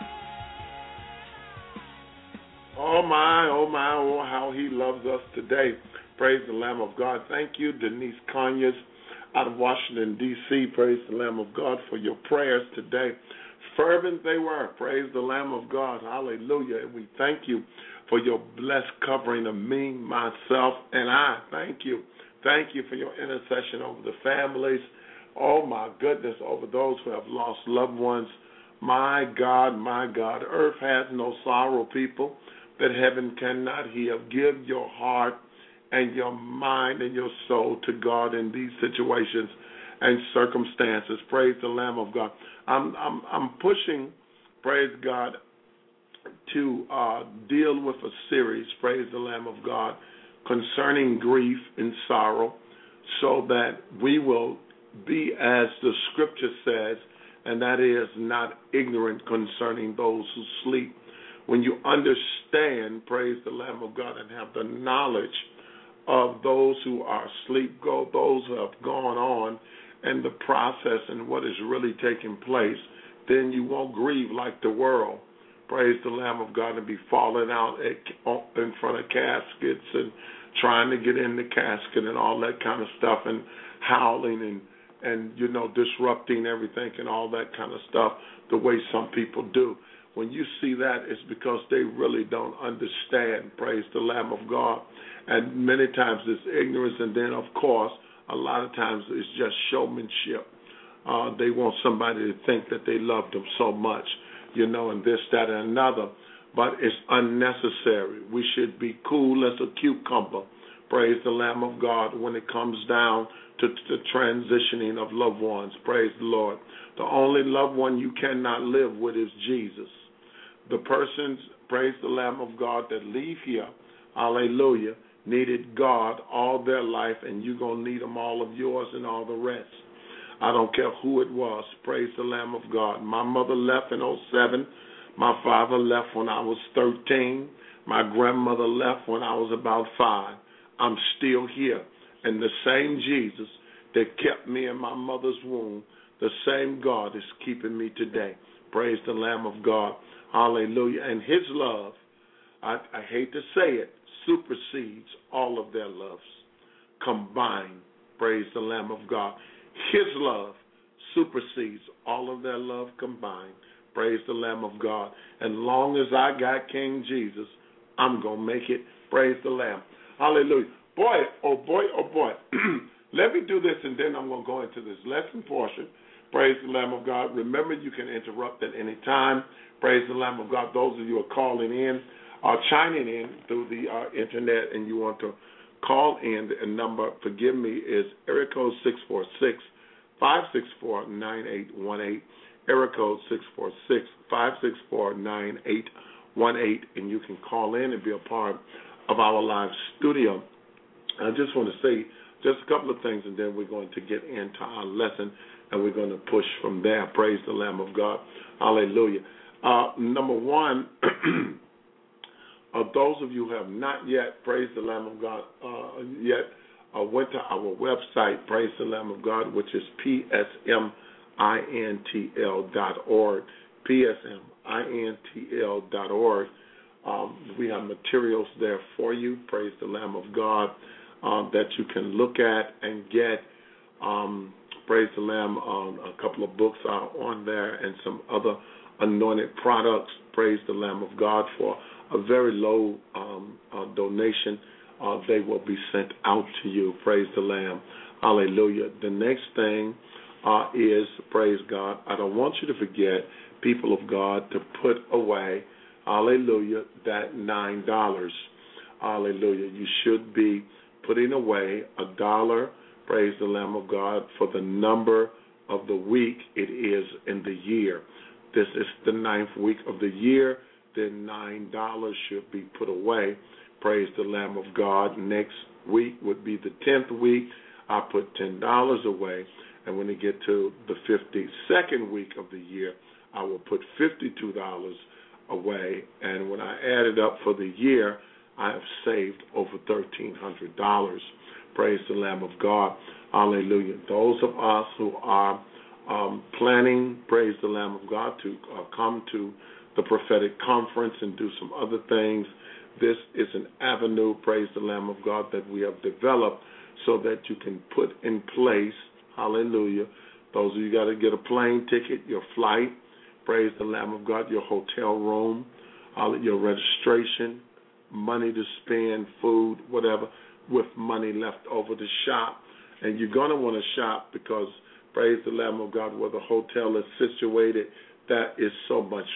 Oh, how He loves us today. Praise the Lamb of God. Thank you, Denise Conyers out of Washington, D.C. Praise the Lamb of God for your prayers today. Fervent they were. Praise the Lamb of God. Hallelujah. And we thank you for your blessed covering of me, myself, and I. Thank you. Thank you for your intercession over the families. oh my goodness, over those who have lost loved ones. My God, earth has no sorrow, people, that heaven cannot heal. Give your heart and your mind and your soul to God in these situations and circumstances. Praise the Lamb of God. I'm pushing, praise God, to deal with a series, praise the Lamb of God, concerning grief and sorrow, so that we will be, as the scripture says, and that is not ignorant concerning those who sleep. When you understand, praise the Lamb of God, and have the knowledge of those who are asleep, those who have gone on, and the process and what is really taking place, then you won't grieve like the world. Praise the Lamb of God, and be falling out in front of caskets and trying to get in the casket and all that kind of stuff, and howling and disrupting everything and all that kind of stuff the way some people do. When you see that, it's because they really don't understand, praise the Lamb of God. And many times it's ignorance, and then, of course, a lot of times it's just showmanship. They want somebody to think that they love them so much, and this, that, and another. But it's unnecessary. We should be cool as a cucumber, praise the Lamb of God, when it comes down to the transitioning of loved ones. Praise the Lord. The only loved one you cannot live with is Jesus. The persons, praise the Lamb of God, that leave here, hallelujah, needed God all their life, and you're going to need them all of yours and all the rest. I don't care who it was. Praise the Lamb of God. My mother left in 2007. My father left when I was 13. My grandmother left when I was about 5. I'm still here. And the same Jesus that kept me in my mother's womb, the same God is keeping me today. Praise the Lamb of God. Hallelujah. And his love, I hate to say it, supersedes all of their loves combined. Praise the Lamb of God. His love supersedes all of their love combined. Praise the Lamb of God. And long as I got King Jesus, I'm going to make it. Praise the Lamb. Hallelujah. Boy, oh boy, oh boy. Let me do this, and then I'm going to go into this lesson portion. Praise the Lamb of God. Remember, you can interrupt at any time. Praise the Lamb of God. Those of you who are calling in, chiming in through the internet, and you want to call in, the number, forgive me, is area code 646-564-9818, area code 646-564-9818, and you can call in and be a part of our live studio. I just want to say just a couple of things, and then we're going to get into our lesson, and we're going to push from there. Praise the Lamb of God. Hallelujah. Number one, those of you who have not yet, praise the Lamb of God, went to our website, praise the Lamb of God, which is psmintl.org, psmintl.org. We have materials there for you, praise the Lamb of God, that you can look at and get. Praise the Lamb, a couple of books are on there, and some other anointed products, praise the Lamb of God, for a very low donation. They will be sent out to you, praise the Lamb. Hallelujah. The next thing is, praise God, I don't want you to forget, people of God, to put away, hallelujah, that $9. Hallelujah. You should be putting away $1, praise the Lamb of God, for the number of the week it is in the year. This is the 9th week of the year. Then $9 should be put away. Praise the Lamb of God. Next week would be the 10th week. I put $10 away. And when we get to the 52nd week of the year, I will put $52 away. And when I add it up for the year, I have saved over $1,300. Praise the Lamb of God. Hallelujah. Those of us who are planning, praise the Lamb of God, to come to the prophetic conference and do some other things, this is an avenue, praise the Lamb of God, that we have developed so that you can put in place, hallelujah, those of you got to get a plane ticket, your flight, praise the Lamb of God, your hotel room, your registration, money to spend, food, whatever, with money left over to shop. And you're going to want to shop because praise the Lamb of God, where the hotel is situated. There is so much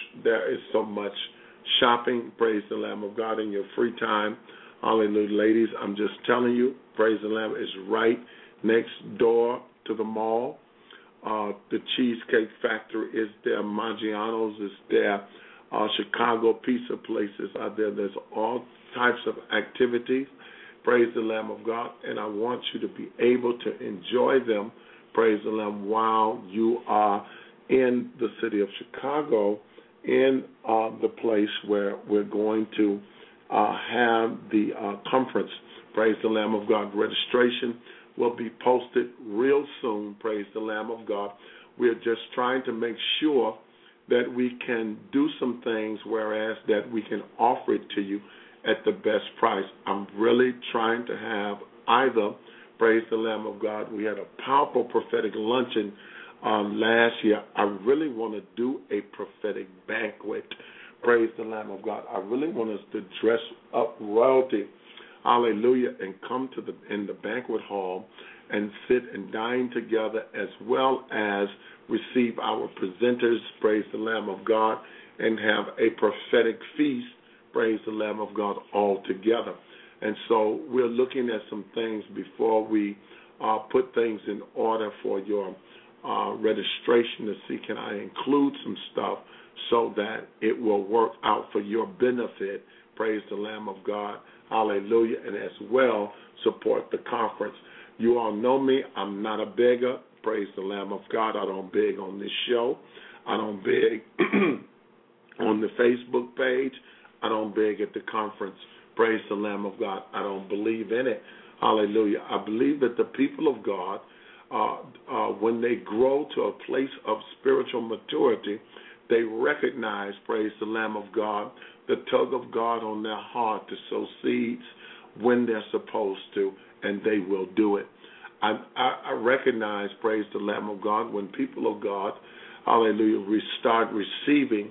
shopping, praise the Lamb of God, in your free time. Hallelujah. Ladies, I'm just telling you, praise the Lamb is right next door to the mall. The Cheesecake Factory is there. Maggiano's is there. Chicago pizza places are there. There's all types of activities. Praise the Lamb of God. And I want you to be able to enjoy them, praise the Lamb, while you are in the city of Chicago, in the place where we're going to have the conference. Praise the Lamb of God. Registration will be posted real soon. Praise the Lamb of God. We're just trying to make sure that we can do some things, whereas that we can offer it to you at the best price. I'm really trying to have either, praise the Lamb of God, we had a powerful prophetic luncheon last year. I really want to do a prophetic banquet. Praise the Lamb of God. I really want us to dress up royalty, hallelujah, and come to in the banquet hall and sit and dine together, as well as receive our presenters, praise the Lamb of God, and have a prophetic feast, praise the Lamb of God, all together. And so we're looking at some things before we put things in order for your registration to see, can I include some stuff so that it will work out for your benefit, praise the Lamb of God, hallelujah, and as well support the conference. You all know me, I'm not a beggar, praise the Lamb of God. I don't beg on this show. I don't beg on the Facebook page. I don't beg at the conference, praise the Lamb of God. I don't believe in it, hallelujah. I believe that the people of God, when they grow to a place of spiritual maturity, they recognize, praise the Lamb of God, the tug of God on their heart to sow seeds when they're supposed to, and they will do it. I recognize, praise the Lamb of God, when people of God, hallelujah, we start receiving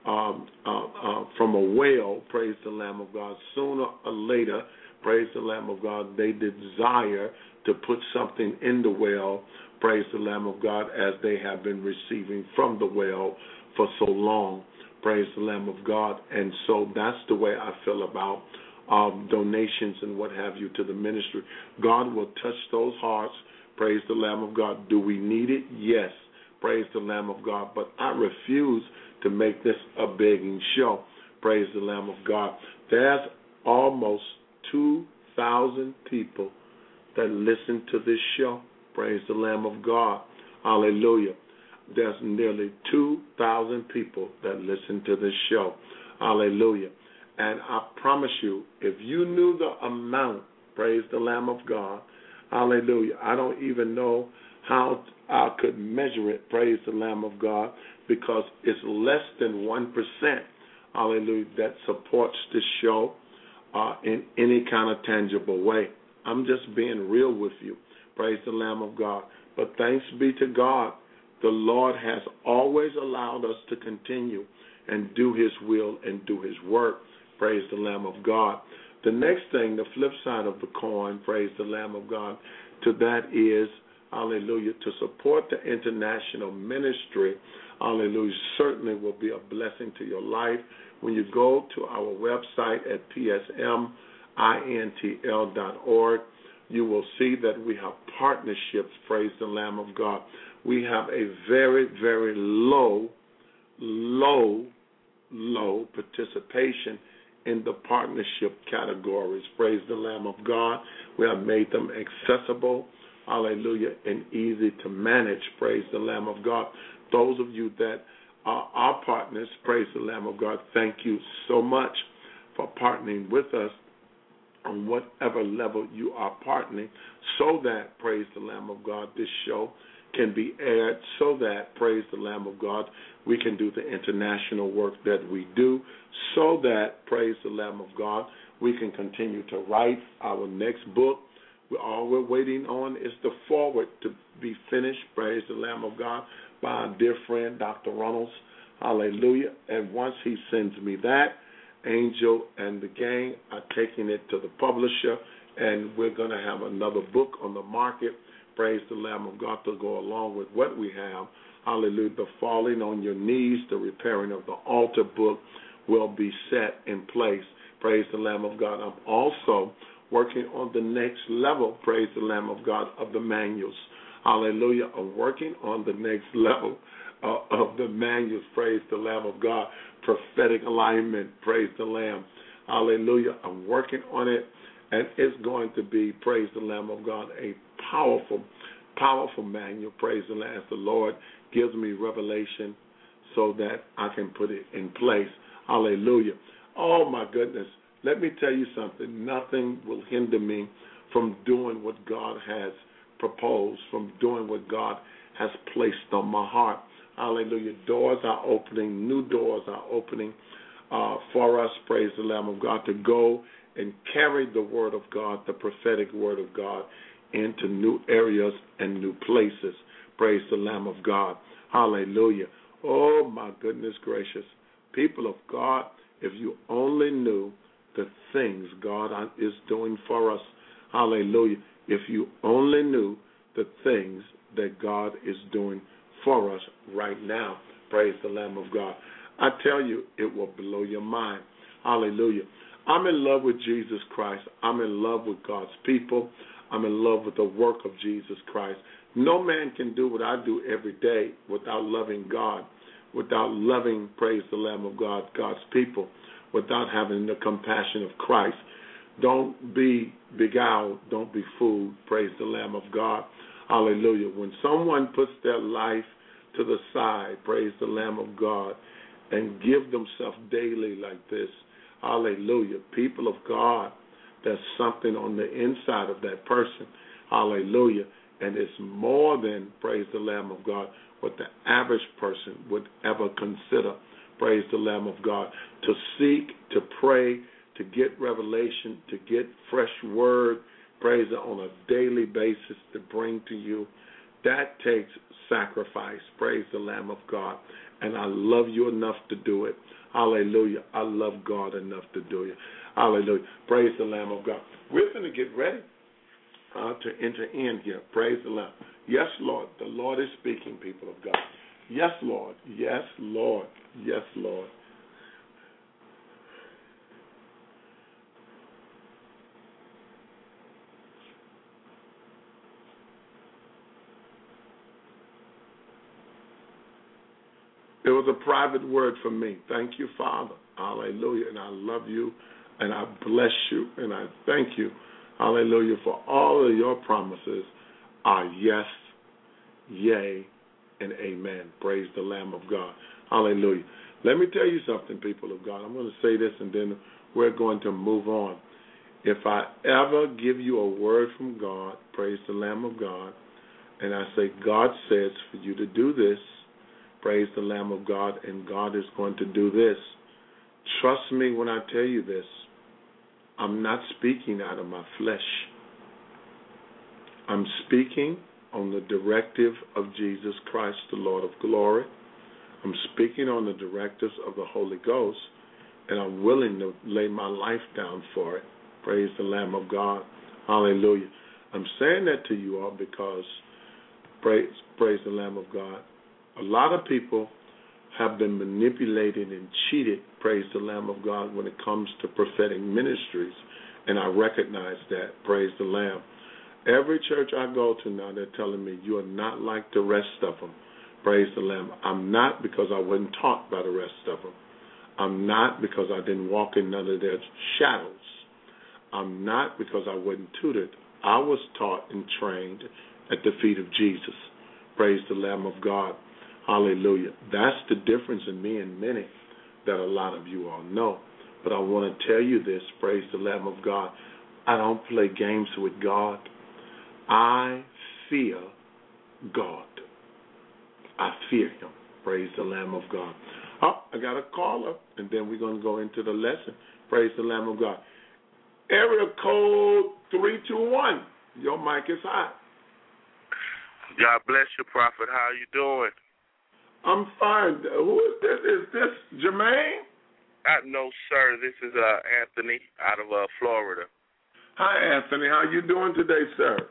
from a well, praise the Lamb of God, sooner or later, praise the Lamb of God, they desire to put something in the well, praise the Lamb of God, as they have been receiving from the well for so long, praise the Lamb of God. And so that's the way I feel about donations and what have you to the ministry. God will touch those hearts, praise the Lamb of God. Do we need it? Yes, praise the Lamb of God. But I refuse to make this a begging show, praise the Lamb of God. There's almost 2,000 people that listen to this show, praise the Lamb of God, hallelujah. There's nearly 2,000 people that listen to this show, hallelujah. And I promise you, if you knew the amount, praise the Lamb of God, hallelujah, I don't even know how I could measure it, praise the Lamb of God, because it's less than 1%, hallelujah, that supports this show in any kind of tangible way. I'm just being real with you, praise the Lamb of God. But thanks be to God, the Lord has always allowed us to continue and do His will and do His work, praise the Lamb of God. The next thing, the flip side of the coin, praise the Lamb of God, to that is, hallelujah, to support the international ministry, hallelujah, certainly will be a blessing to your life. When you go to our website at psmintl.org, you will see that we have partnerships, praise the Lamb of God. We have a very, very low participation in the partnership categories, praise the Lamb of God. We have made them accessible, hallelujah, and easy to manage, praise the Lamb of God. Those of you that are our partners, praise the Lamb of God, thank you so much for partnering with us on whatever level you are partnering, so that, praise the Lamb of God, this show can be aired, so that, praise the Lamb of God, we can do the international work that we do, so that, praise the Lamb of God, we can continue to write our next book. All we're waiting on is the foreword to be finished, praise the Lamb of God, by our dear friend, Dr. Runnels, hallelujah. And once he sends me that, Angel and the gang are taking it to the publisher, and we're going to have another book on the market, praise the Lamb of God, to go along with what we have. Hallelujah. The falling on your knees, the repairing of the altar book will be set in place. Praise the Lamb of God. I'm also working on the next level, praise the Lamb of God, of the manuals. Hallelujah. I'm working on the next level of the manuals, praise the Lamb of God. Prophetic alignment, praise the Lamb. Hallelujah. I'm working on it, and it's going to be, praise the Lamb of God, a powerful, powerful manual, praise the Lamb, as the Lord gives me revelation so that I can put it in place. Hallelujah. Oh, my goodness. Let me tell you something. Nothing will hinder me from doing what God has proposed, from doing what God has placed on my heart. Hallelujah. Doors are opening. New doors are opening for us, praise the Lamb of God, to go and carry the word of God, the prophetic word of God, into new areas and new places. Praise the Lamb of God. Hallelujah. Oh, my goodness gracious. People of God, if you only knew the things God is doing for us. Hallelujah. If you only knew the things that God is doing for us right now. Praise the Lamb of God. I tell you, it will blow your mind. Hallelujah. I'm in love with Jesus Christ. I'm in love with God's people. I'm in love with the work of Jesus Christ. No man can do what I do every day without loving God, without loving, praise the Lamb of God, God's people, without having the compassion of Christ. Don't be beguiled. Don't be fooled. Praise the Lamb of God. Hallelujah. When someone puts their life to the side, praise the Lamb of God, and give themselves daily like this, hallelujah. People of God, there's something on the inside of that person. Hallelujah. And it's more than, praise the Lamb of God, what the average person would ever consider. Praise the Lamb of God. To seek, to pray, to get revelation, to get fresh word, praise it, on a daily basis to bring to you. That takes sacrifice. Praise the Lamb of God. And I love you enough to do it. Hallelujah. I love God enough to do it. Hallelujah. Praise the Lamb of God. We're going to get ready to enter in here. Praise the Lamb. Yes, Lord. The Lord is speaking, people of God. Yes, Lord. Yes, Lord. Yes, Lord. It was a private word from me. Thank you, Father. Hallelujah. And I love you, and I bless you, and I thank you, hallelujah, for all of your promises are yes, yea, and amen. Praise the Lamb of God. Hallelujah. Let me tell you something, people of God. I'm going to say this, and then we're going to move on. If I ever give you a word from God, praise the Lamb of God, and I say, God says for you to do this, praise the Lamb of God, and God is going to do this. Trust me when I tell you this. I'm not speaking out of my flesh. I'm speaking on the directive of Jesus Christ, the Lord of glory. I'm speaking on the directives of the Holy Ghost, and I'm willing to lay my life down for it. Praise the Lamb of God. Hallelujah. I'm saying that to you all because, praise the Lamb of God, a lot of people have been manipulated and cheated, praise the Lamb of God, when it comes to prophetic ministries, and I recognize that, praise the Lamb. Every church I go to now, they're telling me, you are not like the rest of them, praise the Lamb. I'm not because I wasn't taught by the rest of them. I'm not because I didn't walk in none of their shadows. I'm not because I wasn't tutored. I was taught and trained at the feet of Jesus, praise the Lamb of God. Hallelujah. That's the difference in me and many that a lot of you all know. But I want to tell you this, praise the Lamb of God. I don't play games with God. I fear God. I fear him. Praise the Lamb of God. Oh, I got a caller, and then we're going to go into the lesson. Praise the Lamb of God. Area code 321. Your mic is hot. God bless you, Prophet. How are you doing? I'm fine. Who is this? Is this Jermaine? No, sir. This is Anthony out of Florida. Hi, Anthony. How you doing today, sir?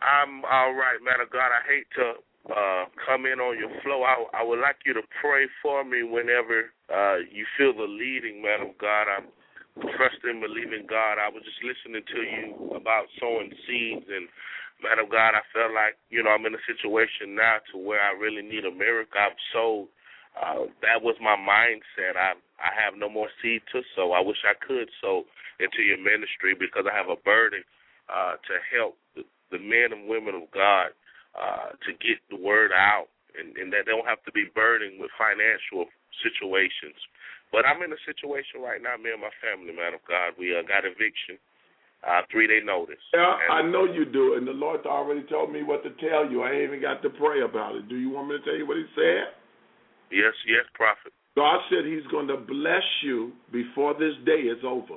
I'm all right, man of God. I hate to come in on your flow. I would like you to pray for me whenever you feel the leading, man of God. I'm trusting, believing God. I was just listening to you about sowing seeds, and man of God, I felt like, I'm in a situation now to where I really need a miracle. I've sowed. That was my mindset. I have no more seed to sow. I wish I could sow into your ministry because I have a burden to help the men and women of God to get the word out, and that they don't have to be burdened with financial situations. But I'm in a situation right now, me and my family, man of God. We got eviction, 3-day notice. Yeah, I know you do, and the Lord already told me what to tell you. I ain't even got to pray about it. Do you want me to tell you what he said? Yes, prophet. God said he's going to bless you before this day is over.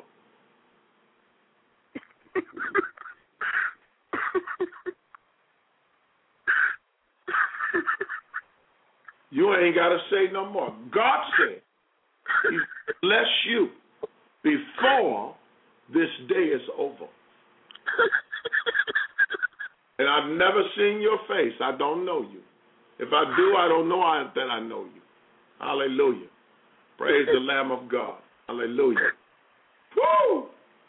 You ain't got to say no more. God said he bless you before this day is over. And I've never seen your face. I don't know you. If I do, I don't know that I know you. Hallelujah. Praise the Lamb of God. Hallelujah. Woo!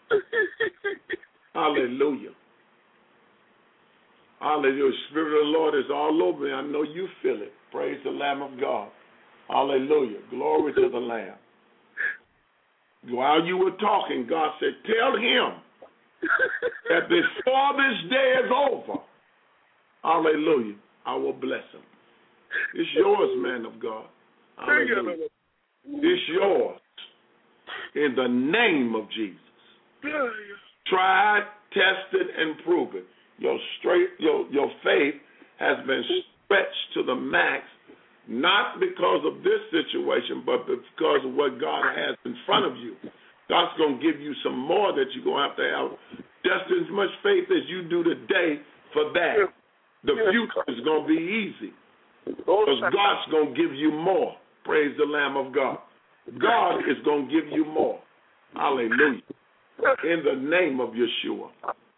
Hallelujah. Hallelujah. The Spirit of the Lord is all over me. I know you feel it. Praise the Lamb of God. Hallelujah. Glory to the Lamb. While you were talking, God said, tell him that before this day is over, hallelujah, I will bless him. It's yours, man of God. Hallelujah. It's yours. In the name of Jesus. Tried, tested, and proven. Your faith has been stretched to the max, not because of this situation, but because of what God has in front of you. God's going to give you some more that you're going to have just as much faith as you do today for that. The future is going to be easy because God's going to give you more. Praise the Lamb of God. God is going to give you more. Hallelujah. In the name of Yeshua.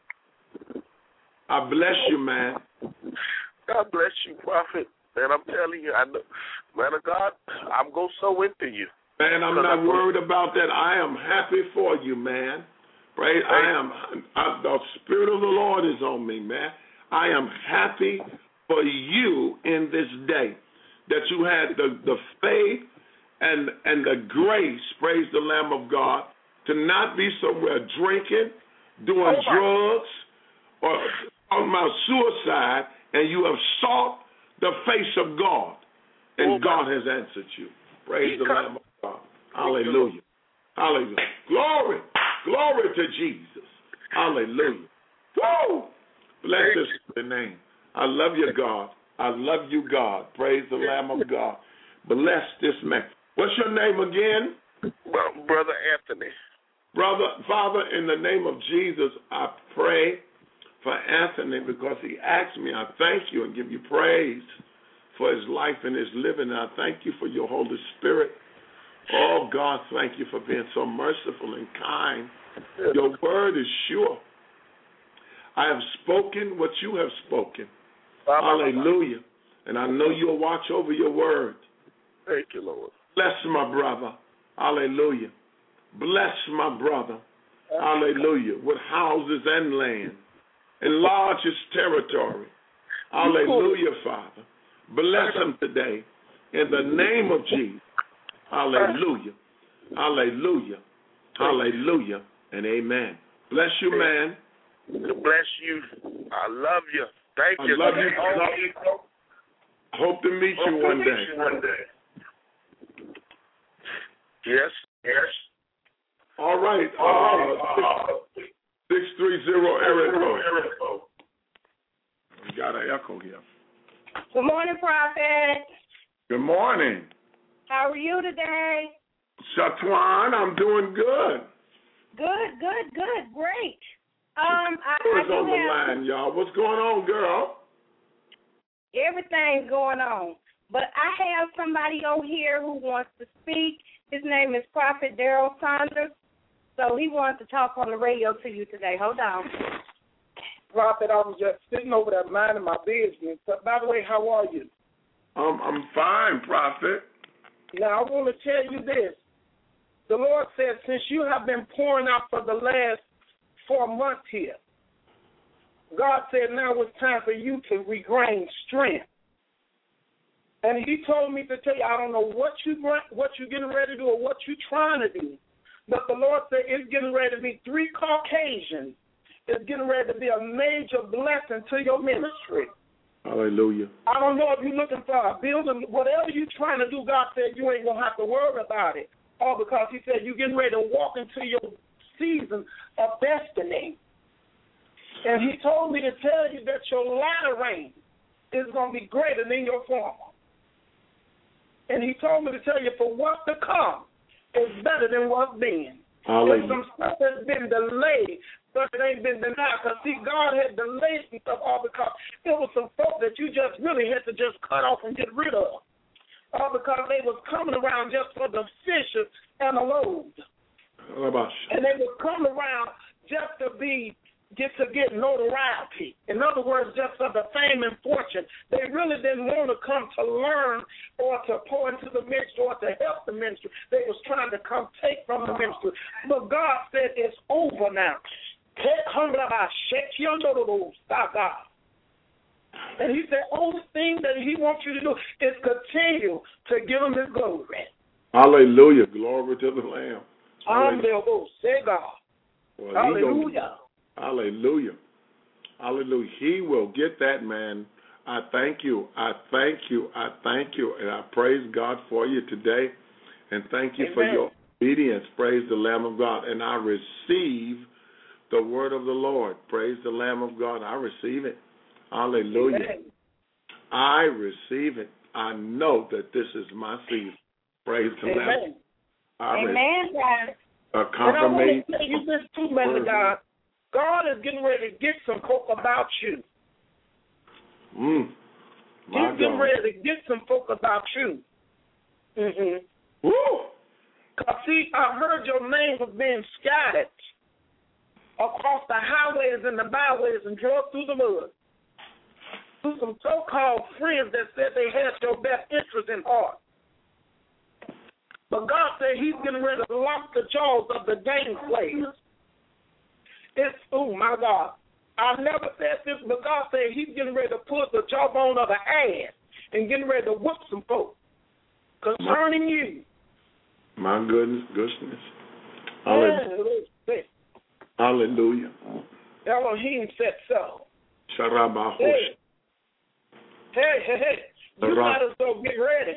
I bless you, man. God bless you, prophet. And I'm telling you, I know, man of God, I'm going to sow into you. Man, I'm not worried about that. I am happy for you, man. Praise. The Spirit of the Lord is on me, man. I am happy for you in this day that you had the faith and the grace, praise the Lamb of God, to not be somewhere drinking, doing drugs, or talking about suicide, and you have sought the face of God, and God has answered you. Praise the Lamb of God. Hallelujah. Hallelujah. Glory. Glory to Jesus. Hallelujah. Woo! Bless his name. I love you, God. I love you, God. Praise the Lamb of God. Bless this man. What's your name again? Brother Anthony. Brother, Father, in the name of Jesus, I pray for Anthony because he asked me. I thank you and give you praise for his life and his living. And I thank you for your Holy Spirit. Oh, God, thank you for being so merciful and kind. Your word is sure. I have spoken what you have spoken. Hallelujah. And I know you'll watch over your word. Thank you, Lord. Bless my brother. Hallelujah. Bless my brother. Hallelujah. With houses and land. Enlarge his territory. Hallelujah, Father. Bless him today. In the name of Jesus. Hallelujah. Hallelujah. Hallelujah. And amen. Bless you, man. Bless you. I love you. Thank you. I love you. Hope to meet you one day. Yes. All right. 630 area code. We got an echo here. Good morning, Prophet. Good morning. How are you today? Shatwan, I'm doing good. Good. Great. Who's on the line, y'all? What's going on, girl? Everything's going on. But I have somebody on here who wants to speak. His name is Prophet Daryl Saunders. So he wants to talk on the radio to you today. Hold on. Prophet, I was just sitting over there minding my business. But by the way, how are you? I'm fine, Prophet. Now, I want to tell you this. The Lord said, since you have been pouring out for the last 4 months here, God said now it's time for you to regain strength. And he told me to tell you, I don't know what you're getting ready to do or what you're trying to do, but the Lord said it's getting ready to be 3 Caucasians. It's getting ready to be a major blessing to your ministry. Hallelujah. I don't know if you're looking for a building. Whatever you're trying to do, God said you ain't going to have to worry about it. All because he said you're getting ready to walk into your season of destiny. And he told me to tell you that your latter rain is going to be greater than your former. And he told me to tell you for what's to come is better than what's been. There's some stuff that's been delayed, but it ain't been denied. Because, see, God had delayed some stuff all because there was some folk that you just really had to just cut off and get rid of. All because they was coming around just for the fishes and the loaves. And they was coming around just to get notoriety. In other words, just for the fame and fortune. They really didn't want to come to learn or to pour into the ministry or to help the ministry. They was trying to come take from the ministry. But God said it's over now. And he said, only thing that he wants you to do is continue to give him his glory. Hallelujah. Glory to the Lamb. Hallelujah. Say God. Well, hallelujah. Hallelujah. Hallelujah. He will get that, man. I thank you. I thank you. I thank you. And I praise God for you today. And thank you for your obedience. Praise the Lamb of God. And I receive the word of the Lord. Praise the Lamb of God. I receive it. Hallelujah. Amen. I receive it. I know that this is my season. Praise the Lamb. Amen, God. A confirmation. And I want to tell you this too, man of God. God is getting ready to get some folk about you. He's getting ready to get some folk about you. Because, see, I heard your name was being scattered across the highways and the byways and drove through the mud. Through some so-called friends that said they had your best interest in heart. But God said he's getting ready to lock the jaws of the game players. Oh, my God. I never said this, but God said he's getting ready to pull the jawbone of an ass and getting ready to whoop some folks concerning you. My goodness. Hallelujah. Hallelujah. Elohim said so. Sharabahosh. Hey. You might as well get ready.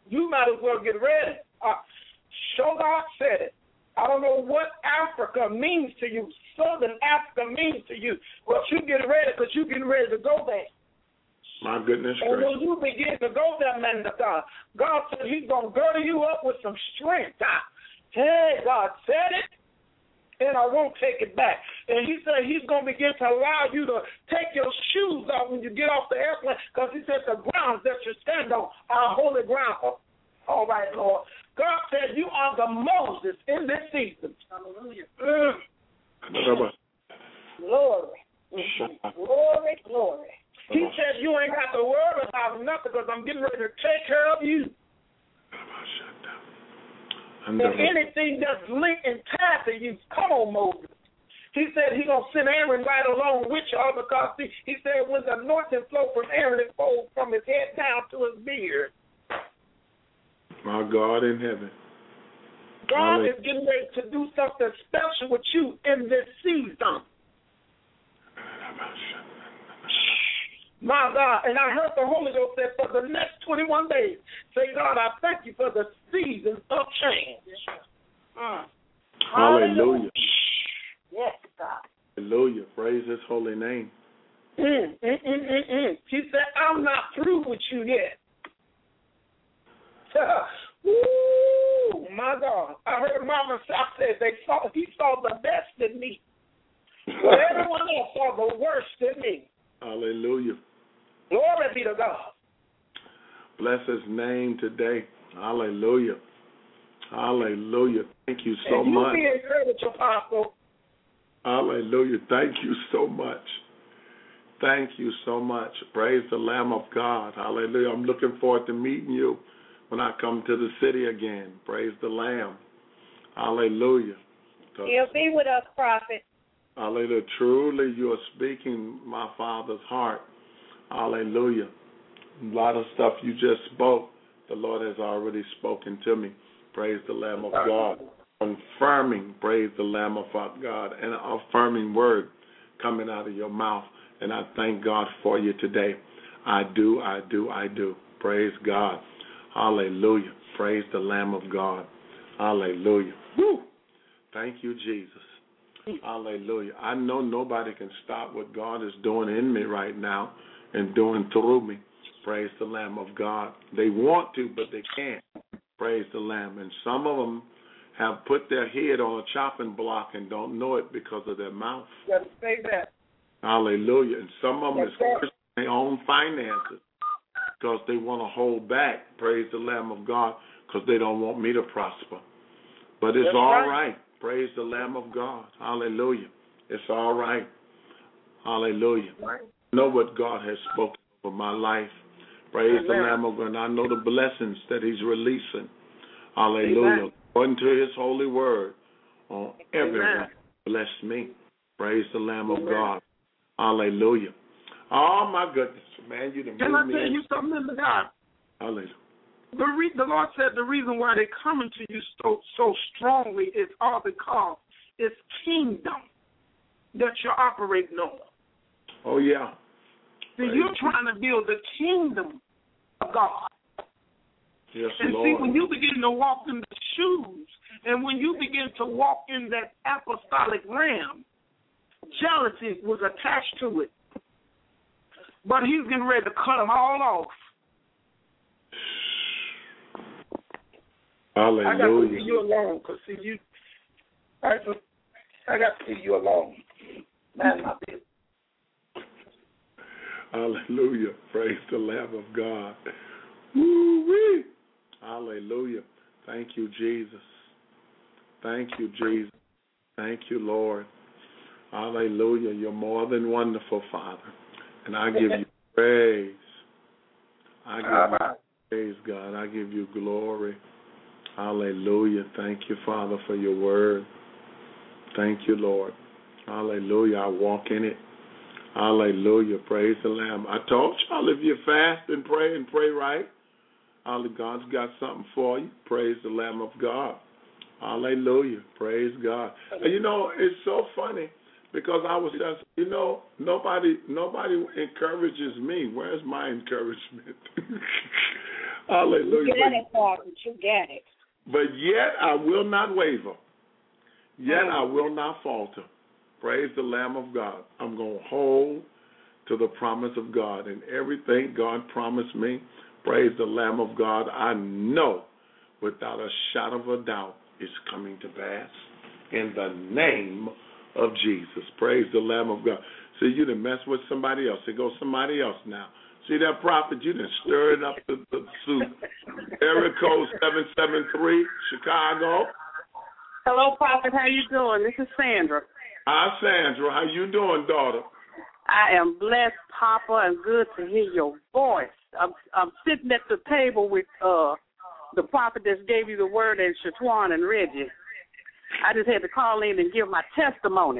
Shogar said it. I don't know what Africa means to you. Southern Africa means to you. But you get ready because you're getting ready to go there. My goodness. And when you begin to go there, man of God, God said he's going to girdle you up with some strength. Hey, God said it, and I won't take it back. And he said he's going to begin to allow you to take your shoes off when you get off the airplane because he said the grounds that you stand on are holy ground. All right, Lord. God said you are the Moses in this season. Hallelujah. Glory. Glory. He said you ain't got to worry about nothing because I'm getting ready to take care of you. And anything that's linked and tied to you, come on, Moses. He said he's going to send Aaron right along with y'all because he said when the anointing flow from Aaron, it flows from his head down to his beard. My God in heaven. God is getting ready to do something special with you in this season. My God. And I heard the Holy Ghost say for the next 21 days, say, God, I thank you for the season of change. Hallelujah. Yes, God. Hallelujah. Praise his holy name. He said, I'm not through with you yet. Ooh, my God. I heard Mama South say he saw the best in me. But everyone else saw the worst in me. Hallelujah. Glory be to God. Bless his name today. Hallelujah. Hallelujah. Thank you so much. You be encouraged, Apostle. Hallelujah. Thank you so much. Thank you so much. Praise the Lamb of God. Hallelujah. I'm looking forward to meeting you when I come to the city again. Praise the Lamb. Hallelujah. He'll be with us, Prophet. Hallelujah. Truly, you are speaking my Father's heart. Hallelujah. A lot of stuff you just spoke, the Lord has already spoken to me. Praise the Lamb of God. Confirming, praise the Lamb of God, and an affirming word coming out of your mouth. And I thank God for you today. I do. Praise God. Hallelujah. Praise the Lamb of God. Hallelujah. Woo. Thank you, Jesus. Hallelujah. I know nobody can stop what God is doing in me right now and doing through me. Praise the Lamb of God. They want to, but they can't. Praise the Lamb. And some of them have put their head on a chopping block and don't know it because of their mouth. You got to say that. Hallelujah. And some of them is cursing their own finances because they want to hold back. Praise the Lamb of God, because they don't want me to prosper. But it's all right. Praise the Lamb of God. Hallelujah. It's all right. Hallelujah. I know what God has spoken over my life. Praise the Lamb of God. And I know the blessings that he's releasing. Hallelujah. According to his holy word on everyone. Bless me. Praise the Lamb of God. Hallelujah. Oh, my goodness. Man, you done. Can I tell you something, Mr. God? Hallelujah. The Lord said the reason why they're coming to you so strongly is all because it's kingdom that you're operating on. Oh, yeah. See, you're trying to build the kingdom of God. Yes, and Lord. see, when you begin to walk in the shoes, and when you begin to walk in that apostolic realm, jealousy was attached to it. But he's getting ready to cut them all off. Hallelujah. I got to leave you alone, because see, I got to leave you alone. That's my business. Hallelujah. Praise the Lamb of God. Woo-wee. Hallelujah. Thank you, Jesus. Thank you, Jesus. Thank you, Lord. Hallelujah. You're more than wonderful, Father. And I give you praise. I give you praise, God. I give you glory. Hallelujah. Thank you, Father, for your word. Thank you, Lord. Hallelujah. I walk in it. Hallelujah. Praise the Lamb. I told y'all, if you fast and pray right, God's got something for you. Praise the Lamb of God. Hallelujah. Praise God. And you know, it's so funny because I was just, you know, nobody encourages me. Where's my encouragement? Hallelujah. You get it, Father. You get it. But yet I will not waver. Yet I will not falter. Praise the Lamb of God. I'm going to hold to the promise of God. And everything God promised me, praise the Lamb of God, I know without a shadow of a doubt is coming to pass. In the name of Jesus. Praise the Lamb of God. See, you done mess with somebody else. There goes somebody else now. See that prophet? You done stirred up the soup. Area code 773, Chicago. Hello, Prophet. How you doing? This is Sandra. Hi, Sandra. How you doing, daughter? I am blessed, Papa, and good to hear your voice. I'm sitting at the table with the prophet that gave you the word, and Shatwan and Reggie. I just had to call in and give my testimony.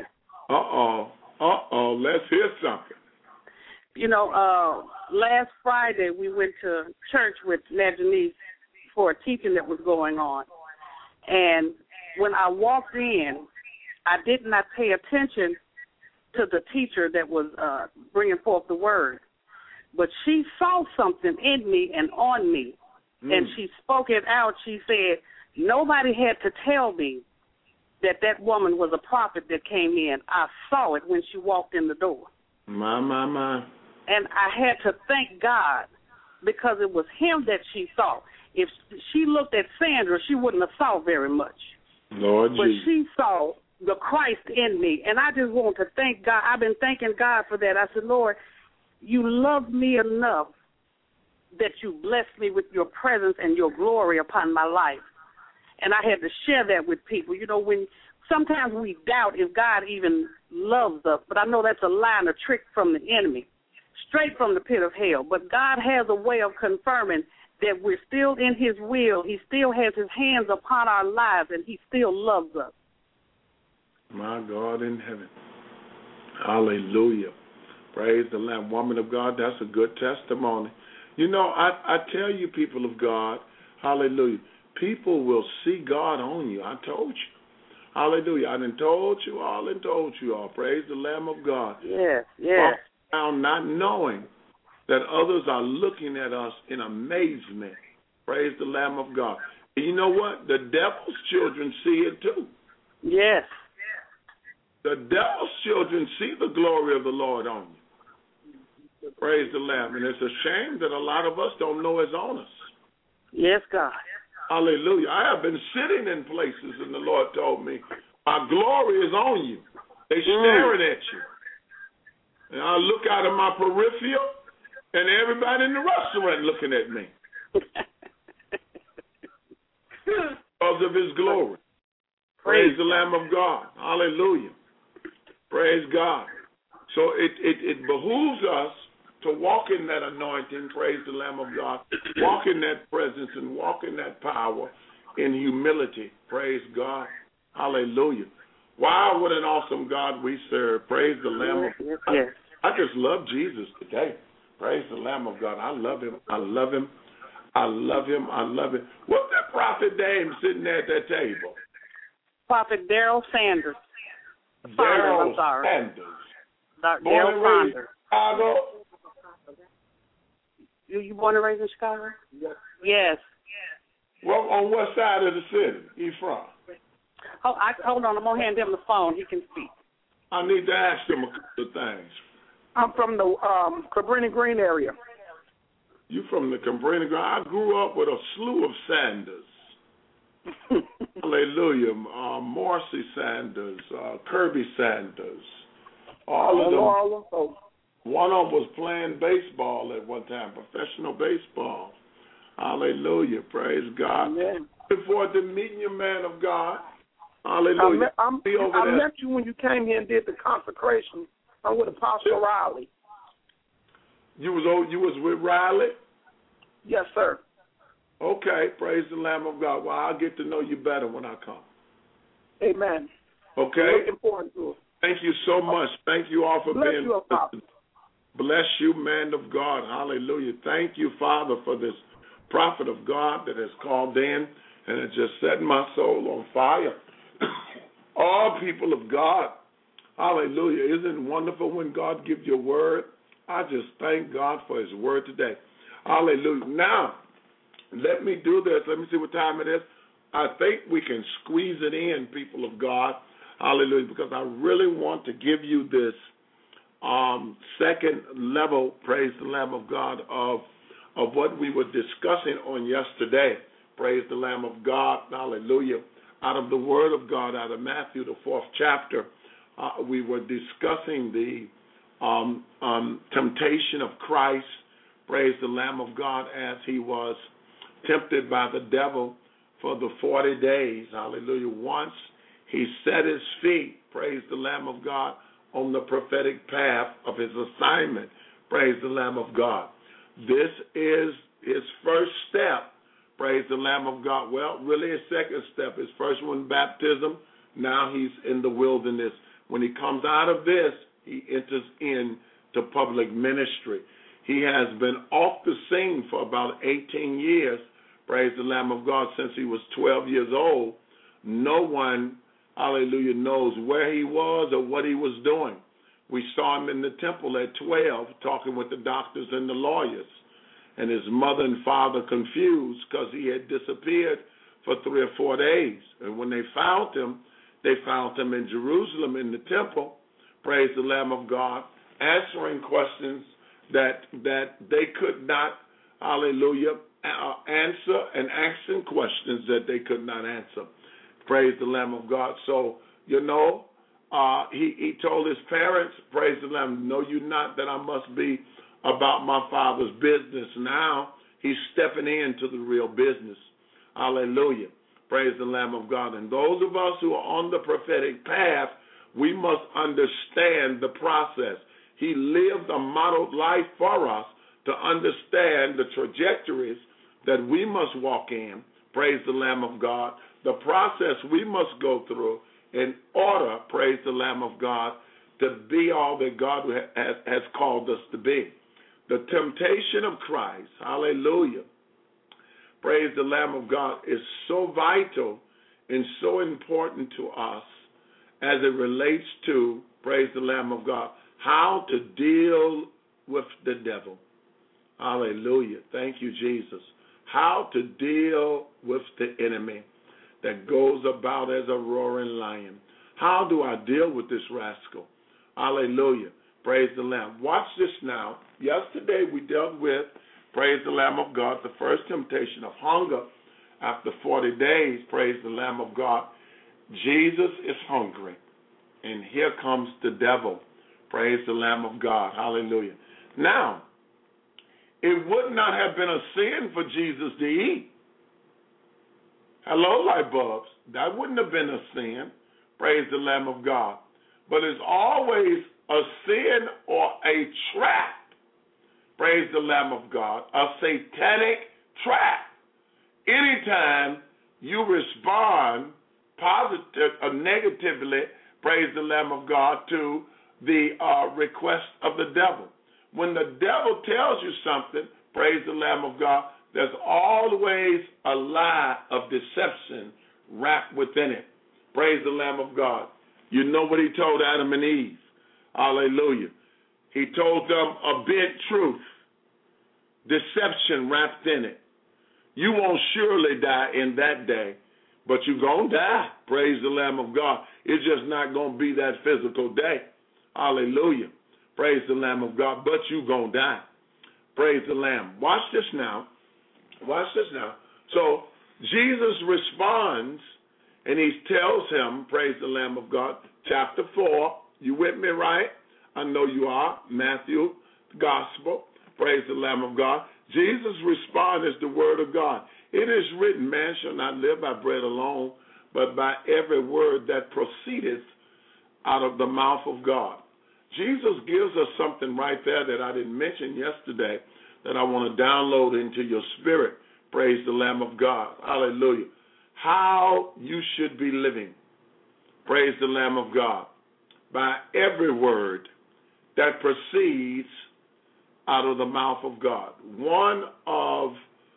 Let's hear something. You know, last Friday we went to church with Najanice for a teaching that was going on. And when I walked in, I did not pay attention to the teacher that was bringing forth the word. But she saw something in me and on me, and she spoke it out. She said, nobody had to tell me that woman was a prophet that came in. I saw it when she walked in the door. My. And I had to thank God because it was him that she saw. If she looked at Sandra, she wouldn't have saw very much. Lord but Jesus. She saw the Christ in me, and I just want to thank God. I've been thanking God for that. I said, Lord, you love me enough that you blessed me with your presence and your glory upon my life. And I had to share that with people. You know, when sometimes we doubt if God even loves us, but I know that's a lie and a trick from the enemy, straight from the pit of hell. But God has a way of confirming that we're still in his will. He still has his hands upon our lives, and he still loves us. My God in heaven. Hallelujah. Praise the Lamb. Woman of God, that's a good testimony. You know, I tell you, people of God, hallelujah, people will see God on you. I told you. Hallelujah. I done told you all and told you all. Praise the Lamb of God. Yes, yes. Now, not knowing that others are looking at us in amazement. Praise the Lamb of God. And you know what? The devil's children see it too. Yes. The devil's children see the glory of the Lord on you. Praise the Lamb. And it's a shame that a lot of us don't know it's on us. Yes, God. Hallelujah. I have been sitting in places, and the Lord told me, my glory is on you. They're staring at you. And I look out of my peripheral, and everybody in the restaurant looking at me. Because of his glory. Praise the Lamb of God. Hallelujah. Praise God. So it behooves us to walk in that anointing, praise the Lamb of God, walk in that presence and walk in that power in humility, praise God. Hallelujah. Wow, what an awesome God we serve. Praise the Lamb of God. Yes. I just love Jesus today. Praise the Lamb of God. I love him. I love him. I love him. I love him. What's that prophet name sitting there at that table? Prophet Daryl Sanders. Daryl Sanders. Daryl Sanders. Chicago. You born and raised in Chicago? Yes. Well, on what side of the city you from? Hold on, I'm going to hand him the phone. He can speak. I need to ask him a couple of things. I'm from the Cabrini Green area. You from the Cabrini Green? I grew up with a slew of Sanders. Hallelujah. Morrissey Sanders, Kirby Sanders. All of them. One of them was playing baseball at one time, professional baseball. Hallelujah. Praise God. Amen. Looking forward to meeting you, man of God. Hallelujah. I met you when you came here and did the consecration. I'm with Apostle Riley. You was with Riley? Yes, sir. Okay. Praise the Lamb of God. Well, I'll get to know you better when I come. Amen. Okay. Looking forward to it. Thank you so much. Thank you all for being you, Apostle. Bless you, man of God. Hallelujah. Thank you, Father, for this prophet of God that has called in and has just set my soul on fire. All people of God, hallelujah. Isn't it wonderful when God gives you a word? I just thank God for his word today. Hallelujah. Now, let me do this. Let me see what time it is. I think we can squeeze it in, people of God. Hallelujah. Because I really want to give you this second level, praise the Lamb of God, of what we were discussing on yesterday. Praise the Lamb of God. Hallelujah. Out of the Word of God, out of Matthew, the 4th chapter, we were discussing the temptation of Christ. Praise the Lamb of God, as he was tempted by the devil for the 40 days. Hallelujah. Once he set his feet, praise the Lamb of God, on the prophetic path of his assignment. Praise the Lamb of God. This is his first step. Praise the Lamb of God. Well, really his second step. His first one, baptism. Now he's in the wilderness. When he comes out of this, he enters into public ministry. He has been off the scene for about 18 years. Praise the Lamb of God, since he was 12 years old. No one, hallelujah, knows where he was or what he was doing. We saw him in the temple at 12 talking with the doctors and the lawyers, and his mother and father confused because he had disappeared for 3 or 4 days. And when they found him in Jerusalem in the temple, praise the Lamb of God, answering questions that they could not, hallelujah, answer, and asking questions that they could not answer. Praise the Lamb of God. So, you know, he told his parents, praise the Lamb, know you not that I must be about my Father's business. Now he's stepping into the real business. Hallelujah. Praise the Lamb of God. And those of us who are on the prophetic path, we must understand the process. He lived a modeled life for us to understand the trajectories that we must walk in. Praise the Lamb of God. The process we must go through in order, praise the Lamb of God, to be all that God has called us to be. The temptation of Christ, hallelujah, praise the Lamb of God, is so vital and so important to us as it relates to, praise the Lamb of God, how to deal with the devil. Hallelujah. Thank you, Jesus. How to deal with the enemy that goes about as a roaring lion. How do I deal with this rascal? Hallelujah. Praise the Lamb. Watch this now. Yesterday we dealt with, praise the Lamb of God, the first temptation of hunger. After 40 days, praise the Lamb of God, Jesus is hungry. And here comes the devil. Praise the Lamb of God. Hallelujah. Now, it would not have been a sin for Jesus to eat. Hello, light bulbs. That wouldn't have been a sin. Praise the Lamb of God. But it's always a sin or a trap. Praise the Lamb of God. A satanic trap. Anytime you respond positive or negatively, praise the Lamb of God, to the request of the devil. When the devil tells you something, praise the Lamb of God, there's always a lie of deception wrapped within it. Praise the Lamb of God. You know what he told Adam and Eve. Hallelujah. He told them a bent truth, deception wrapped in it. You won't surely die in that day, but you're going to die. Praise the Lamb of God. It's just not going to be that physical day. Hallelujah. Praise the Lamb of God, but you're going to die. Praise the Lamb. Watch this now. Watch this now. So Jesus responds, and he tells him, praise the Lamb of God, chapter 4. You with me, right? I know you are. Matthew, the gospel. Praise the Lamb of God. Jesus' response is the word of God. It is written, man shall not live by bread alone, but by every word that proceedeth out of the mouth of God. Jesus gives us something right there that I didn't mention yesterday that I want to download into your spirit. Praise the Lamb of God. Hallelujah. How you should be living. Praise the Lamb of God. By every word that proceeds out of the mouth of God. One of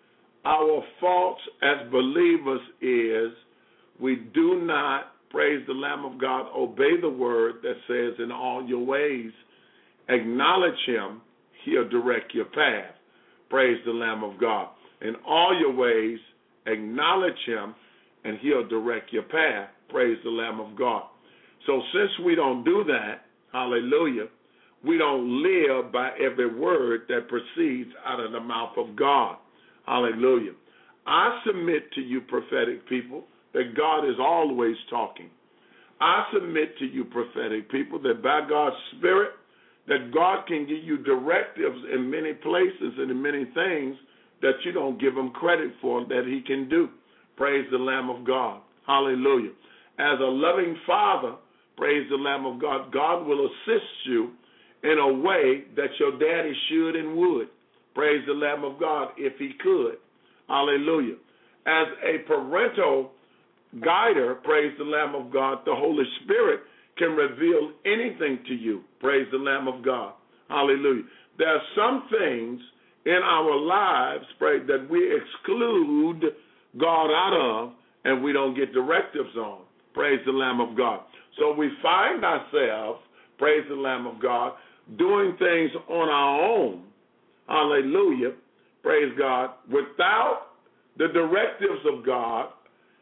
our faults as believers is we do not, praise the Lamb of God, obey the word that says in all your ways, acknowledge him, he'll direct your path. Praise the Lamb of God. In all your ways, acknowledge him, and he'll direct your path. Praise the Lamb of God. So since we don't do that, hallelujah, we don't live by every word that proceeds out of the mouth of God. Hallelujah. I submit to you, prophetic people, that God is always talking. I submit to you, prophetic people, that by God's Spirit, that God can give you directives in many places and in many things that you don't give him credit for that he can do. Praise the Lamb of God. Hallelujah. As a loving father, praise the Lamb of God, God will assist you in a way that your daddy should and would. Praise the Lamb of God if he could. Hallelujah. As a parental guider, praise the Lamb of God, the Holy Spirit can reveal anything to you. Praise the Lamb of God. Hallelujah. There are some things in our lives, pray, that we exclude God out of and we don't get directives on. Praise the Lamb of God. So we find ourselves, praise the Lamb of God, doing things on our own. Hallelujah. Praise God. Without the directives of God.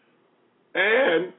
And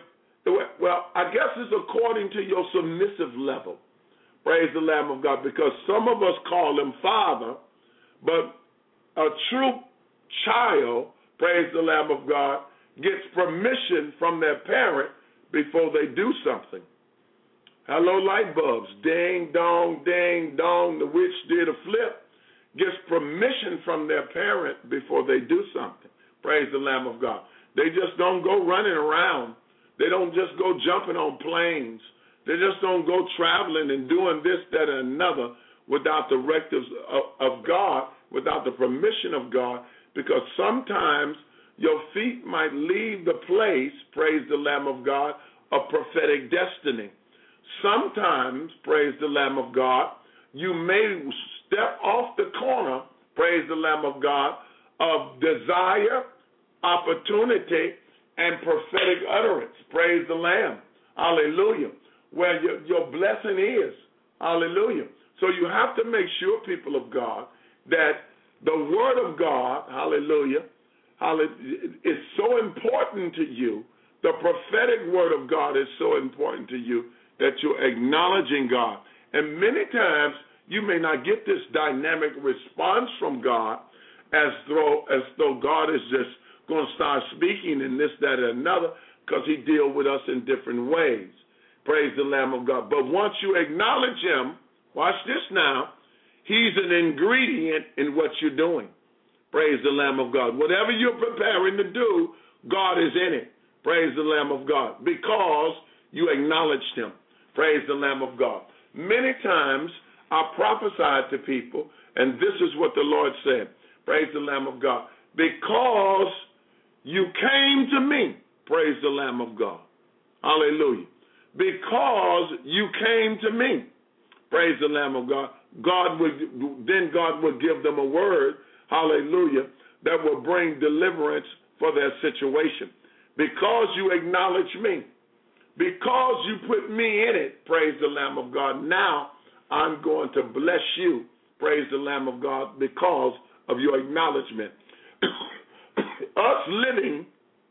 I guess it's according to your submissive level. Praise the Lamb of God. Because some of us call him Father, but a true child, praise the Lamb of God, gets permission from their parent before they do something. Hello, light bulbs. Ding, dong, the witch did a flip. Gets permission from their parent before they do something. Praise the Lamb of God. They just don't go running around. They don't just go jumping on planes. They just don't go traveling and doing this, that, and another without the directives of God, without the permission of God, because sometimes your feet might leave the place, praise the Lamb of God, of prophetic destiny. Sometimes, praise the Lamb of God, you may step off the corner, praise the Lamb of God, of desire, opportunity, and prophetic utterance. Praise the Lamb. Hallelujah. Where your blessing is. Hallelujah. So you have to make sure, people of God, that the Word of God, hallelujah, is so important to you. The prophetic Word of God is so important to you that you're acknowledging God. And many times you may not get this dynamic response from God as though God is just going to start speaking in this, that, and another, because he deals with us in different ways. Praise the Lamb of God. But once you acknowledge him, watch this now, he's an ingredient in what you're doing. Praise the Lamb of God. Whatever you're preparing to do, God is in it. Praise the Lamb of God. Because you acknowledged him. Praise the Lamb of God. Many times I prophesied to people, and this is what the Lord said. Praise the Lamb of God. Because you came to me. Praise the Lamb of God. Hallelujah. Because you came to me. Praise the Lamb of God. God would give them a word, hallelujah, that will bring deliverance for their situation. Because you acknowledge me. Because you put me in it, praise the Lamb of God. Now I'm going to bless you, praise the Lamb of God, because of your acknowledgement. Us living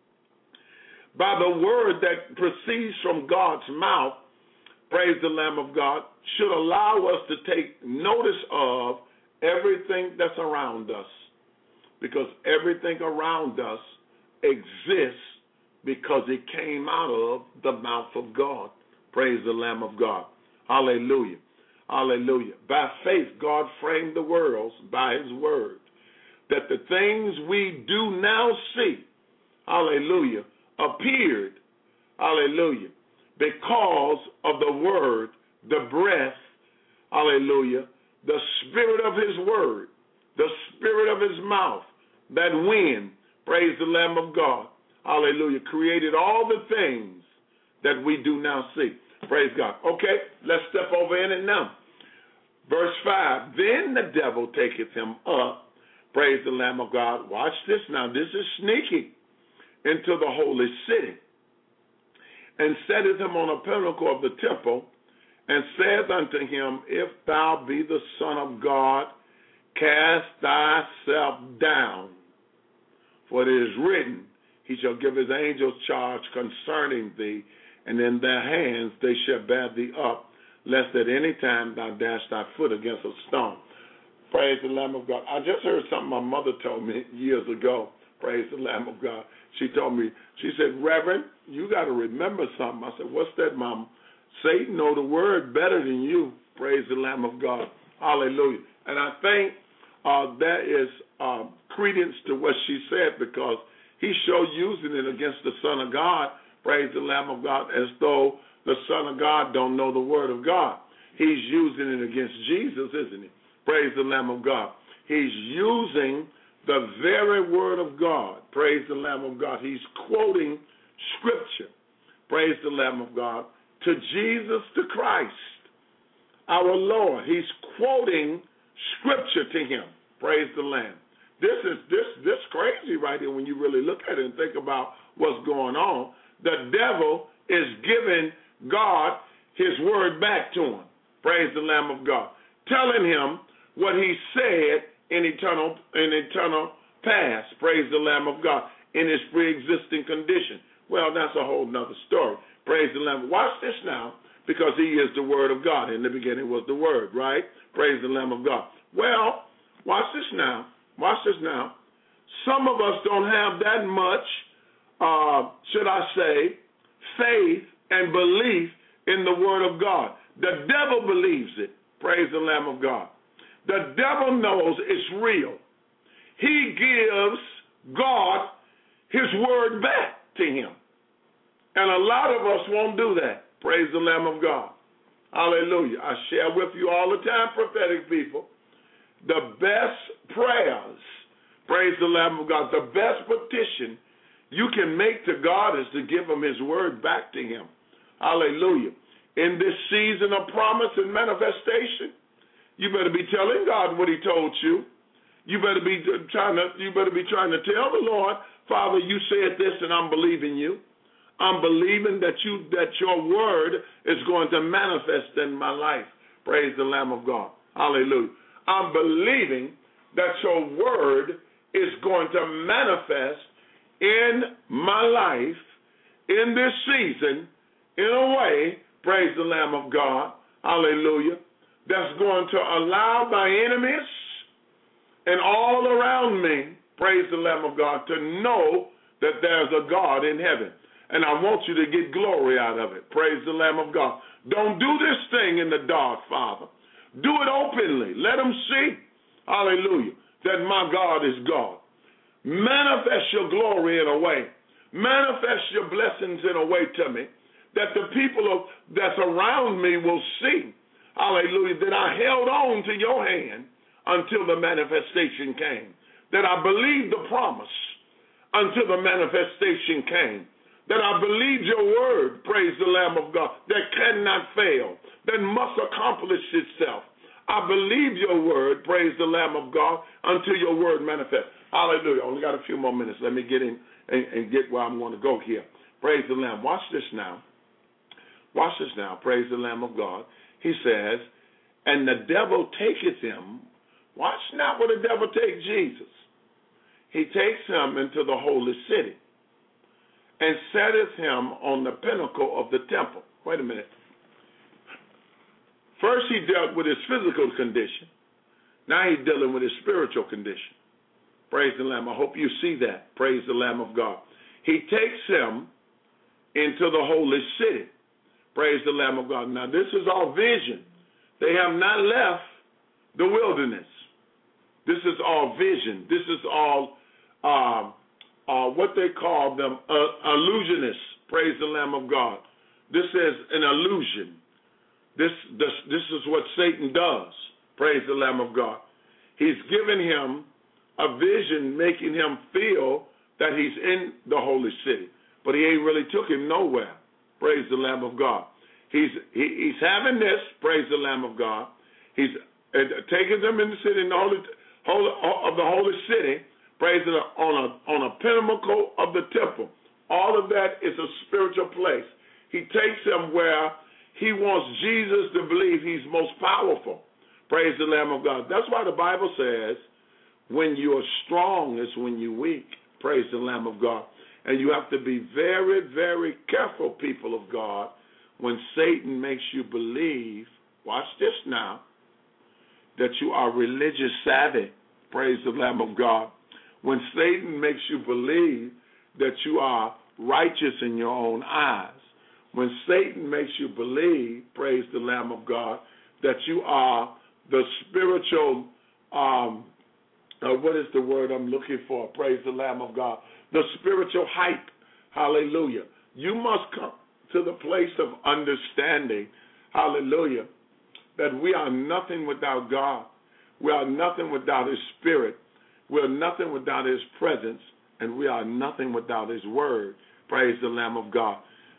by the word that proceeds from God's mouth, praise the Lamb of God, should allow us to take notice of everything that's around us. Because everything around us exists because it came out of the mouth of God. Praise the Lamb of God. Hallelujah. Hallelujah. By faith, God framed the worlds by his word, that the things we do now see, hallelujah, appeared, hallelujah, because of the word, the breath, hallelujah, the spirit of his word, the spirit of his mouth, that wind, praise the Lamb of God, hallelujah, created all the things that we do now see. Praise God. Okay, let's step over in it now. Verse 5, then the devil taketh him up, praise the Lamb of God. Watch this now. This is sneaky. Into the holy city, and setteth him on a pinnacle of the temple, and saith unto him, if thou be the Son of God, cast thyself down. For it is written, he shall give his angels charge concerning thee, and in their hands they shall bear thee up, lest at any time thou dash thy foot against a stone. Praise the Lamb of God. I just heard something my mother told me years ago. Praise the Lamb of God. She told me, she said, Reverend, you got to remember something. I said, what's that, Mom? Satan know the word better than you. Praise the Lamb of God. Hallelujah. And I think that is credence to what she said, because he's sure using it against the Son of God, praise the Lamb of God, as though the Son of God don't know the word of God. He's using it against Jesus, isn't he? Praise the Lamb of God. He's using the very word of God. Praise the Lamb of God. He's quoting scripture. Praise the Lamb of God. To Jesus the Christ, our Lord. He's quoting scripture to him. Praise the Lamb. This is crazy right here when you really look at it and think about what's going on. The devil is giving God his word back to him. Praise the Lamb of God. Telling him what he said in eternal past, praise the Lamb of God, in his pre-existing condition. Well, that's a whole nother story. Praise the Lamb. Watch this now, because he is the word of God. In the beginning was the word, right? Praise the Lamb of God. Well, watch this now. Watch this now. Some of us don't have that much, should I say, faith and belief in the word of God. The devil believes it. Praise the Lamb of God. The devil knows it's real. He gives God his word back to him. And a lot of us won't do that. Praise the Lamb of God. Hallelujah. I share with you all the time, prophetic people, the best prayers, praise the Lamb of God, the best petition you can make to God is to give him his word back to him. Hallelujah. In this season of promise and manifestation, you better be telling God what he told you. You better be trying to tell the Lord, Father, you said this and I'm believing you. I'm believing that your word is going to manifest in my life. Praise the Lamb of God. Hallelujah. I'm believing that your word is going to manifest in my life in this season in a way, praise the Lamb of God, hallelujah, that's going to allow my enemies and all around me, praise the Lamb of God, to know that there's a God in heaven. And I want you to get glory out of it. Praise the Lamb of God. Don't do this thing in the dark, Father. Do it openly. Let them see, hallelujah, that my God is God. Manifest your glory in a way. Manifest your blessings in a way to me that the people that's around me will see, hallelujah, that I held on to your hand until the manifestation came. That I believed the promise until the manifestation came. That I believed your word, praise the Lamb of God, that cannot fail, that must accomplish itself. I believe your word, praise the Lamb of God, until your word manifests. Hallelujah. Only got a few more minutes. Let me get in and get where I want to go here. Praise the Lamb. Watch this now. Watch this now. Praise the Lamb of God. He says, and the devil taketh him. Watch now where the devil takes Jesus. He takes him into the holy city and setteth him on the pinnacle of the temple. Wait a minute. First he dealt with his physical condition. Now he's dealing with his spiritual condition. Praise the Lamb. I hope you see that. Praise the Lamb of God. He takes him into the holy city. Praise the Lamb of God. Now this is all vision. They have not left the wilderness. This is all vision. This is all what they call them illusionists. Praise the Lamb of God. This is an illusion. This is what Satan does. Praise the Lamb of God. He's given him a vision, making him feel that he's in the holy city, but he ain't really took him nowhere. Praise the Lamb of God. He's having this. Praise the Lamb of God. He's taking them in the city, in the holy city. Praise the Lord, on a pinnacle of the temple. All of that is a spiritual place. He takes them where he wants Jesus to believe he's most powerful. Praise the Lamb of God. That's why the Bible says, when you're strong is when you're weak. Praise the Lamb of God. And you have to be very, very careful, people of God, when Satan makes you believe, watch this now, that you are religious savvy. Praise the Lamb of God. When Satan makes you believe that you are righteous in your own eyes. When Satan makes you believe, praise the Lamb of God, that you are the spiritual, what is the word I'm looking for? Praise the Lamb of God. The spiritual hype. Hallelujah. You must come to the place of understanding, hallelujah, that we are nothing without God. We are nothing without his spirit. We are nothing without his presence. And we are nothing without his word. Praise the Lamb of God.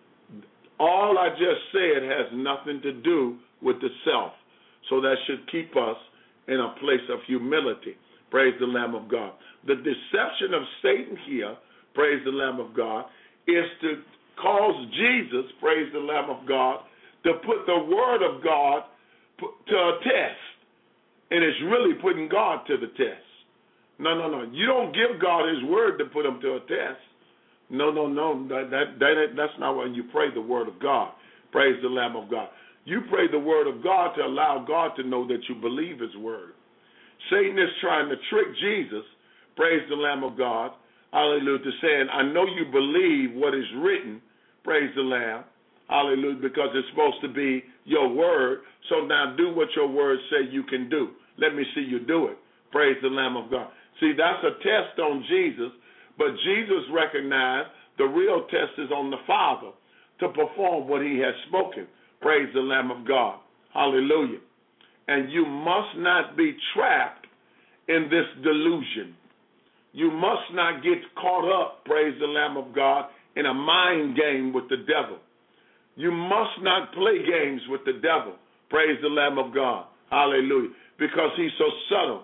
All I just said has nothing to do with the self. So that should keep us in a place of humility. Praise the Lamb of God. The deception of Satan here, praise the Lamb of God, is to cause Jesus, praise the Lamb of God, to put the word of God to a test. And it's really putting God to the test. No. You don't give God his word to put him to a test. No. That's not when you pray the word of God. Praise the Lamb of God. You pray the word of God to allow God to know that you believe his word. Satan is trying to trick Jesus, praise the Lamb of God, hallelujah, to saying, I know you believe what is written, praise the Lamb, hallelujah, because it's supposed to be your word, so now do what your word say you can do. Let me see you do it. Praise the Lamb of God. See, that's a test on Jesus, But Jesus recognized the real test is on the Father to perform what he has spoken. Praise the Lamb of God. Hallelujah. And you must not be trapped in this delusion. You must not get caught up, praise the Lamb of God, in a mind game with the devil. You must not play games with the devil, praise the Lamb of God. Hallelujah. Because he's so subtle.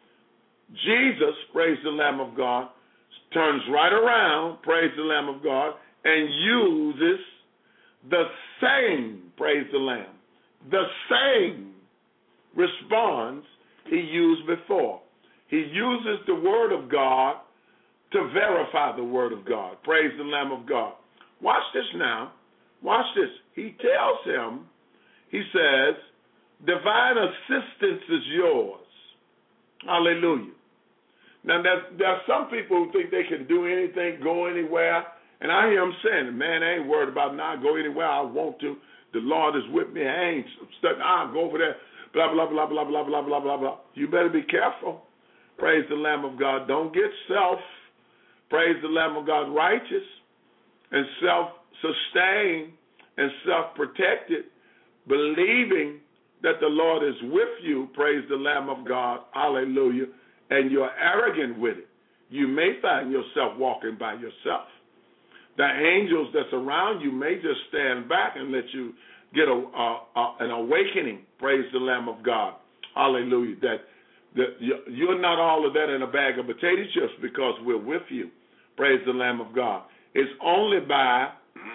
Jesus, praise the Lamb of God, turns right around, praise the Lamb of God, and uses the same, praise the Lamb, the same response he used before. He uses the Word of God to verify the Word of God. Praise the Lamb of God. Watch this now. Watch this. He tells him, he says, divine assistance is yours. Hallelujah. Now, there are some people who think they can do anything, go anywhere, and I hear them saying, man, I ain't worried about now. I go anywhere I want to. The Lord is with me. I ain't stuck. I'll go over there. Blah, blah, blah, blah, blah, blah, blah, blah, blah. You better be careful. Praise the Lamb of God. Don't get praise the Lamb of God, righteous and self-sustained and self-protected, believing that the Lord is with you, praise the Lamb of God, hallelujah, and you're arrogant with it. You may find yourself walking by yourself. The angels that's around you may just stand back and let you get an awakening, praise the Lamb of God, hallelujah, that you're not all of that in a bag of potato chips because we're with you, praise the Lamb of God. It's only by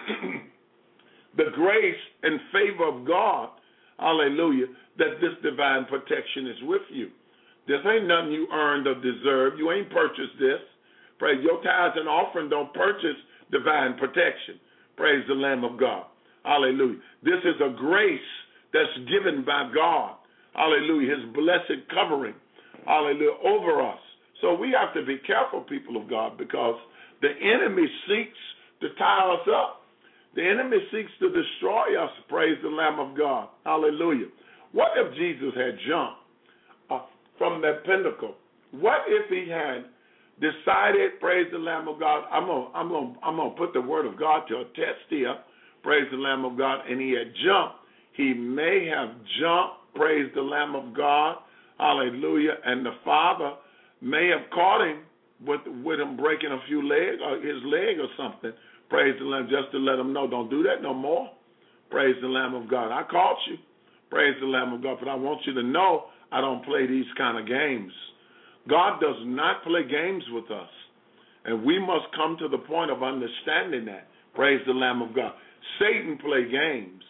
the grace and favor of God, hallelujah, that this divine protection is with you. This ain't nothing you earned or deserved. You ain't purchased this. Praise your tithes and offering don't purchase divine protection. Praise the Lamb of God. Hallelujah. This is a grace that's given by God. Hallelujah. His blessed covering. Hallelujah. Over us. So we have to be careful, people of God, because the enemy seeks to tie us up. The enemy seeks to destroy us. Praise the Lamb of God. Hallelujah. What if Jesus had jumped from that pinnacle? What if he had decided, praise the Lamb of God, I'm gonna put the word of God to a test here, praise the Lamb of God, and he had jumped. He may have jumped, praise the Lamb of God, hallelujah, and the Father may have caught him with him breaking a few legs, or his leg or something, praise the Lamb, just to let him know, don't do that no more, praise the Lamb of God. I caught you, praise the Lamb of God, but I want you to know I don't play these kind of games. God does not play games with us, and we must come to the point of understanding that, praise the Lamb of God. Satan play games.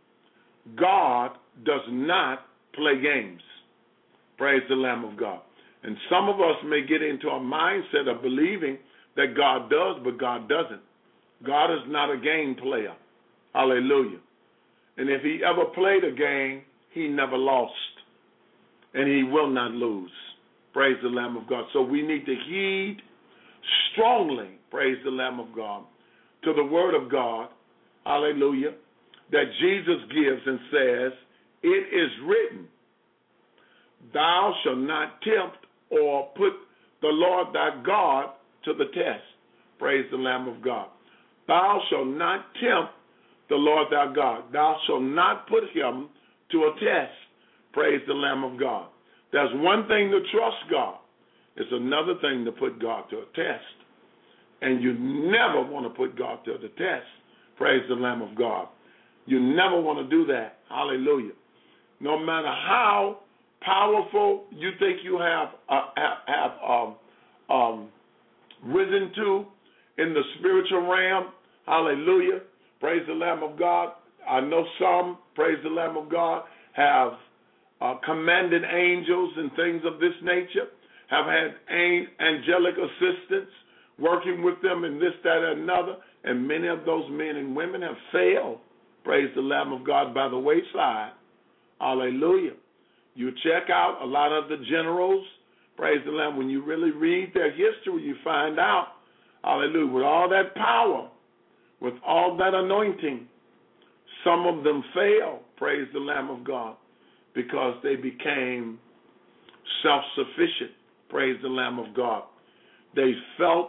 God does not play games, praise the Lamb of God. And some of us may get into a mindset of believing that God does, but God doesn't. God is not a game player. Hallelujah. And if he ever played a game, he never lost. And he will not lose. Praise the Lamb of God. So we need to heed strongly, praise the Lamb of God, to the word of God, hallelujah, that Jesus gives and says, it is written, thou shalt not tempt or put the Lord thy God to the test. Praise the Lamb of God. Thou shalt not tempt the Lord thy God. Thou shalt not put him to a test. Praise the Lamb of God. There's one thing to trust God. It's another thing to put God to a test. And you never want to put God to the test. Praise the Lamb of God. You never want to do that. Hallelujah. No matter how powerful you think you have risen to in the spiritual realm, hallelujah, praise the Lamb of God. I know some, praise the Lamb of God, have commanded angels and things of this nature, have had angelic assistants working with them in this, that, and another, and many of those men and women have failed, praise the Lamb of God, by the wayside. Hallelujah. You check out a lot of the generals, praise the Lamb, when you really read their history, you find out, hallelujah, with all that power, with all that anointing, some of them failed, praise the Lamb of God, because they became self-sufficient, praise the Lamb of God. They felt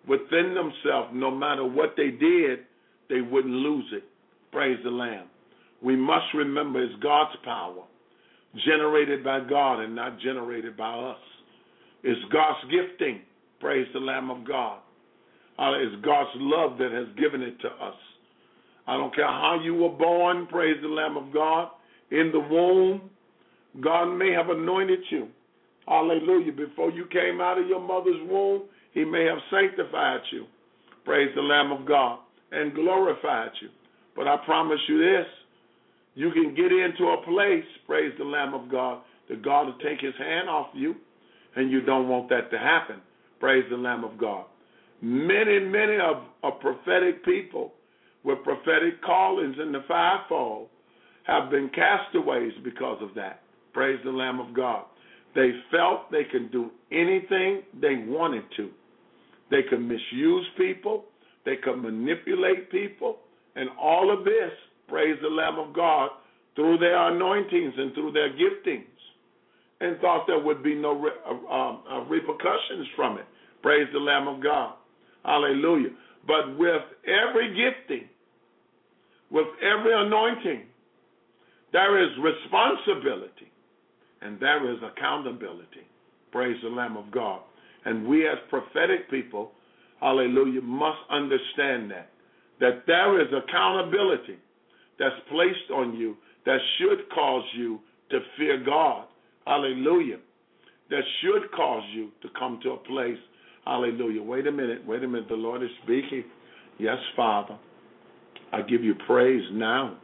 within themselves, no matter what they did, they wouldn't lose it. Praise the Lamb. We must remember it's God's power, generated by God and not generated by us. It's God's gifting. Praise the Lamb of God. It's God's love that has given it to us. I don't care how you were born, praise the Lamb of God, in the womb, God may have anointed you. Hallelujah. Before you came out of your mother's womb, he may have sanctified you. Praise the Lamb of God. And glorified you. But I promise you this, you can get into a place, praise the Lamb of God, that God will take his hand off you, and you don't want that to happen. Praise the Lamb of God. Many of prophetic people with prophetic callings in the fivefold have been castaways because of that. Praise the Lamb of God. They felt they could do anything they wanted to. They could misuse people. They could manipulate people. And all of this, praise the Lamb of God, through their anointings and through their giftings, and thought there would be no repercussions from it. Praise the Lamb of God. Hallelujah. But with every gifting, with every anointing, there is responsibility and there is accountability. Praise the Lamb of God. And we as prophetic people, hallelujah, must understand that there is accountability that's placed on you that should cause you to fear God. Hallelujah. That should cause you to come to a place. Hallelujah. Wait a minute. The Lord is speaking. Yes, Father. I give you praise now.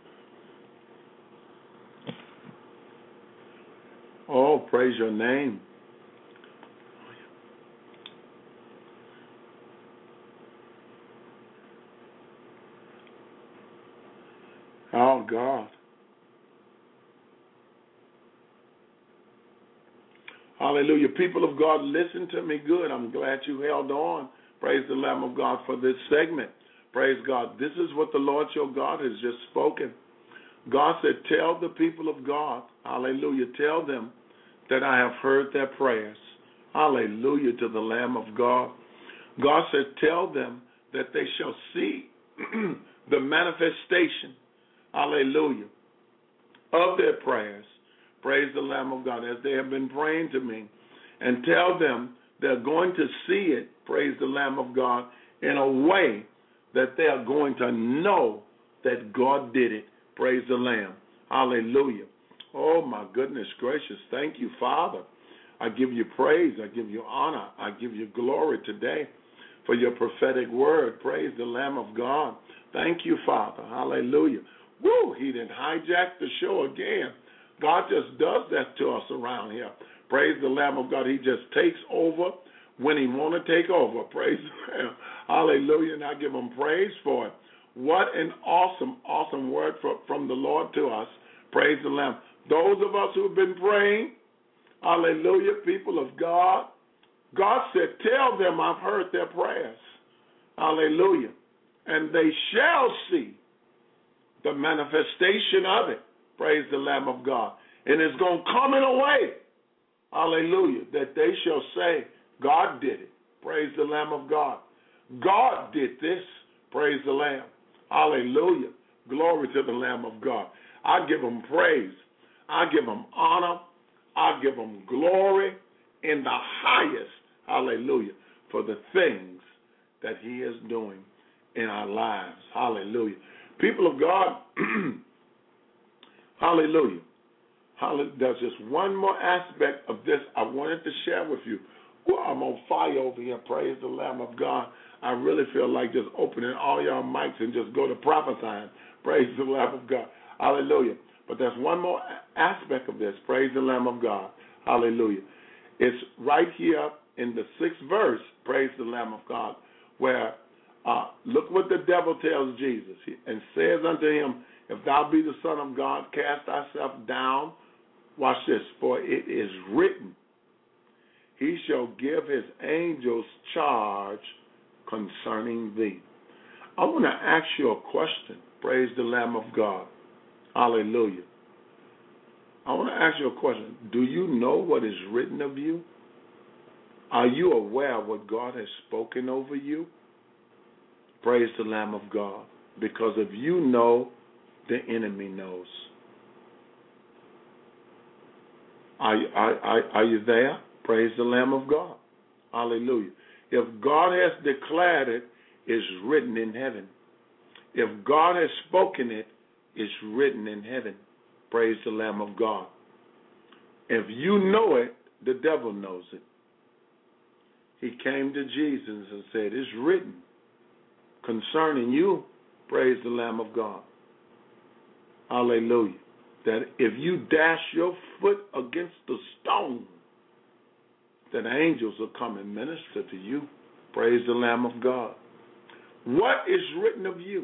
Oh, praise your name. Oh, God. Hallelujah. People of God, listen to me good. I'm glad you held on. Praise the Lamb of God for this segment. Praise God. This is what the Lord your God has just spoken. God said, tell the people of God, hallelujah, tell them that I have heard their prayers. Hallelujah to the Lamb of God. God said, tell them that they shall see the manifestation, hallelujah, of their prayers. Praise the Lamb of God, as they have been praying to me. And tell them they're going to see it, praise the Lamb of God, in a way that they are going to know that God did it. Praise the Lamb. Hallelujah. Oh, my goodness gracious. Thank you, Father. I give you praise. I give you honor. I give you glory today for your prophetic word. Praise the Lamb of God. Thank you, Father. Hallelujah. Woo, he didn't hijack the show again. God just does that to us around here. Praise the Lamb of God. He just takes over when he want to take over. Praise the Lamb. Hallelujah. And I give him praise for it. What an awesome, awesome word from the Lord to us. Praise the Lamb. Those of us who have been praying, hallelujah, people of God, God said, tell them I've heard their prayers. Hallelujah. And they shall see the manifestation of it. Praise the Lamb of God. And it's going to come in a way, hallelujah, that they shall say, God did it. Praise the Lamb of God. God did this. Praise the Lamb. Hallelujah. Glory to the Lamb of God. I give him praise. I give him honor. I give him glory in the highest, hallelujah, for the things that he is doing in our lives. Hallelujah. People of God, hallelujah. There's just one more aspect of this I wanted to share with you. Well, I'm on fire over here. Praise the Lamb of God. I really feel like just opening all y'all mics and just go to prophesying. Praise the Lamb of God. Hallelujah. But there's one more aspect of this. Praise the Lamb of God. Hallelujah. It's right here in the 6th verse, praise the Lamb of God, where look what the devil tells Jesus and says unto him, if thou be the Son of God, cast thyself down. Watch this. For it is written, he shall give his angels charge concerning thee. I want to ask you a question. Praise the Lamb of God. Hallelujah. I want to ask you a question. Do you know what is written of you? Are you aware of what God has spoken over you? Praise the Lamb of God. Because if you know, the enemy knows. Are you there? Praise the Lamb of God. Hallelujah. If God has declared it, it's written in heaven. If God has spoken it, it's written in heaven. Praise the Lamb of God. If you know it, the devil knows it. He came to Jesus and said, it's written concerning you, praise the Lamb of God. Hallelujah. That if you dash your foot against the stone, that angels will come and minister to you. Praise the Lamb of God. What is written of you?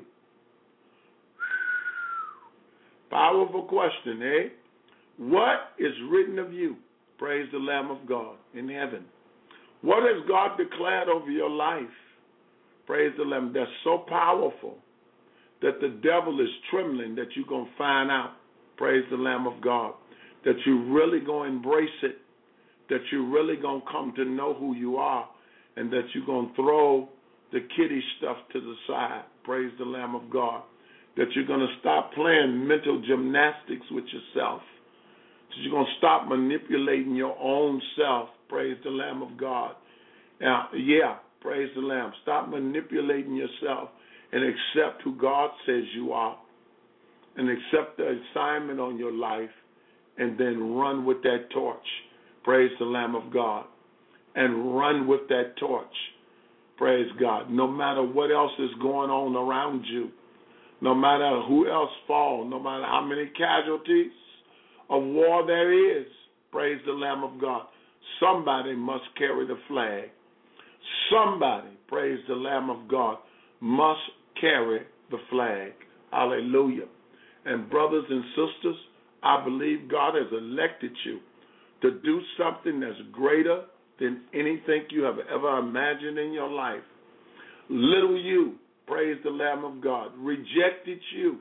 Powerful question, eh? What is written of you? Praise the Lamb of God in heaven. What has God declared over your life? Praise the Lamb. That's so powerful that the devil is trembling that you're going to find out. Praise the Lamb of God. That you're really going to embrace it. That you're really going to come to know who you are. And that you're going to throw the kiddie stuff to the side. Praise the Lamb of God. That you're going to stop playing mental gymnastics with yourself. That you're going to stop manipulating your own self. Praise the Lamb of God. Now, praise the Lamb. Stop manipulating yourself and accept who God says you are. And accept the assignment on your life. And then run with that torch. Praise the Lamb of God. And run with that torch. Praise God. No matter what else is going on around you. No matter who else falls. No matter how many casualties of war there is. Praise the Lamb of God. Somebody must carry the flag. Somebody, praise the Lamb of God, must carry the flag. Hallelujah. And brothers and sisters, I believe God has elected you to do something that's greater than anything you have ever imagined in your life. Little you, praise the Lamb of God, rejected you,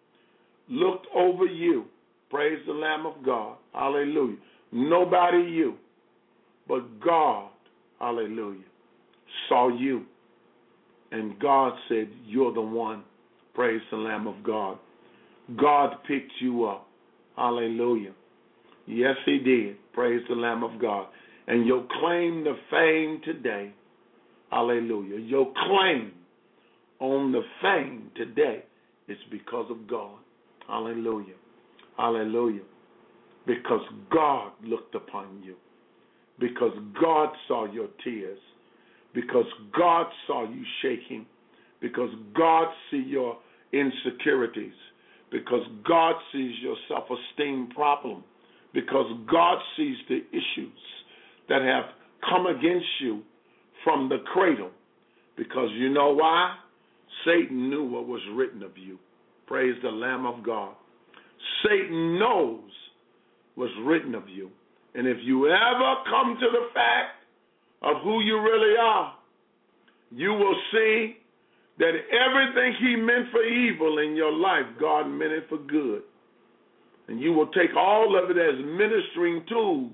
looked over you, praise the Lamb of God. Hallelujah. Nobody you. But God, hallelujah, saw you. And God said, you're the one. Praise the Lamb of God. God picked you up. Hallelujah. Yes, he did. Praise the Lamb of God. And your claim to fame today, hallelujah, your claim on the fame today is because of God. Hallelujah. Hallelujah. Because God looked upon you. Because God saw your tears. Because God saw you shaking. Because God sees your insecurities. Because God sees your self-esteem problem. Because God sees the issues that have come against you from the cradle. Because you know why? Satan knew what was written of you. Praise the Lamb of God. Satan knows what's written of you. And if you ever come to the fact of who you really are, you will see that everything he meant for evil in your life, God meant it for good. And you will take all of it as ministering tools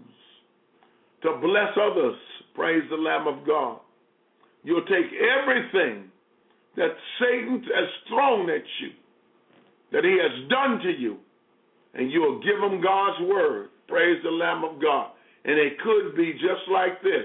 to bless others. Praise the Lamb of God. You'll take everything that Satan has thrown at you, that he has done to you, and you'll give him God's word. Praise the Lamb of God. And it could be just like this.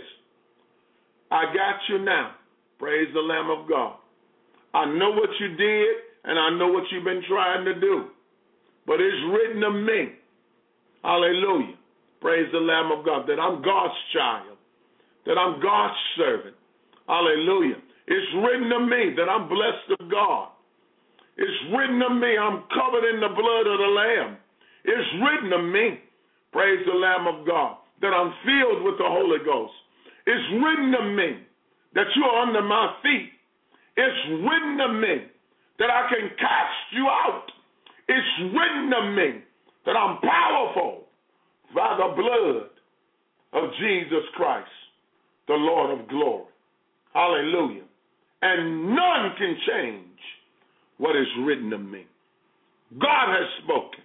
I got you now. Praise the Lamb of God. I know what you did, and I know what you've been trying to do. But it's written of me. Hallelujah. Praise the Lamb of God. That I'm God's child. That I'm God's servant. Hallelujah. It's written of me that I'm blessed of God. It's written of me I'm covered in the blood of the Lamb. It's written of me, praise the Lamb of God, that I'm filled with the Holy Ghost. It's written of me that you're under my feet. It's written of me that I can cast you out. It's written of me that I'm powerful by the blood of Jesus Christ, the Lord of glory. Hallelujah. And none can change what is written of me. God has spoken.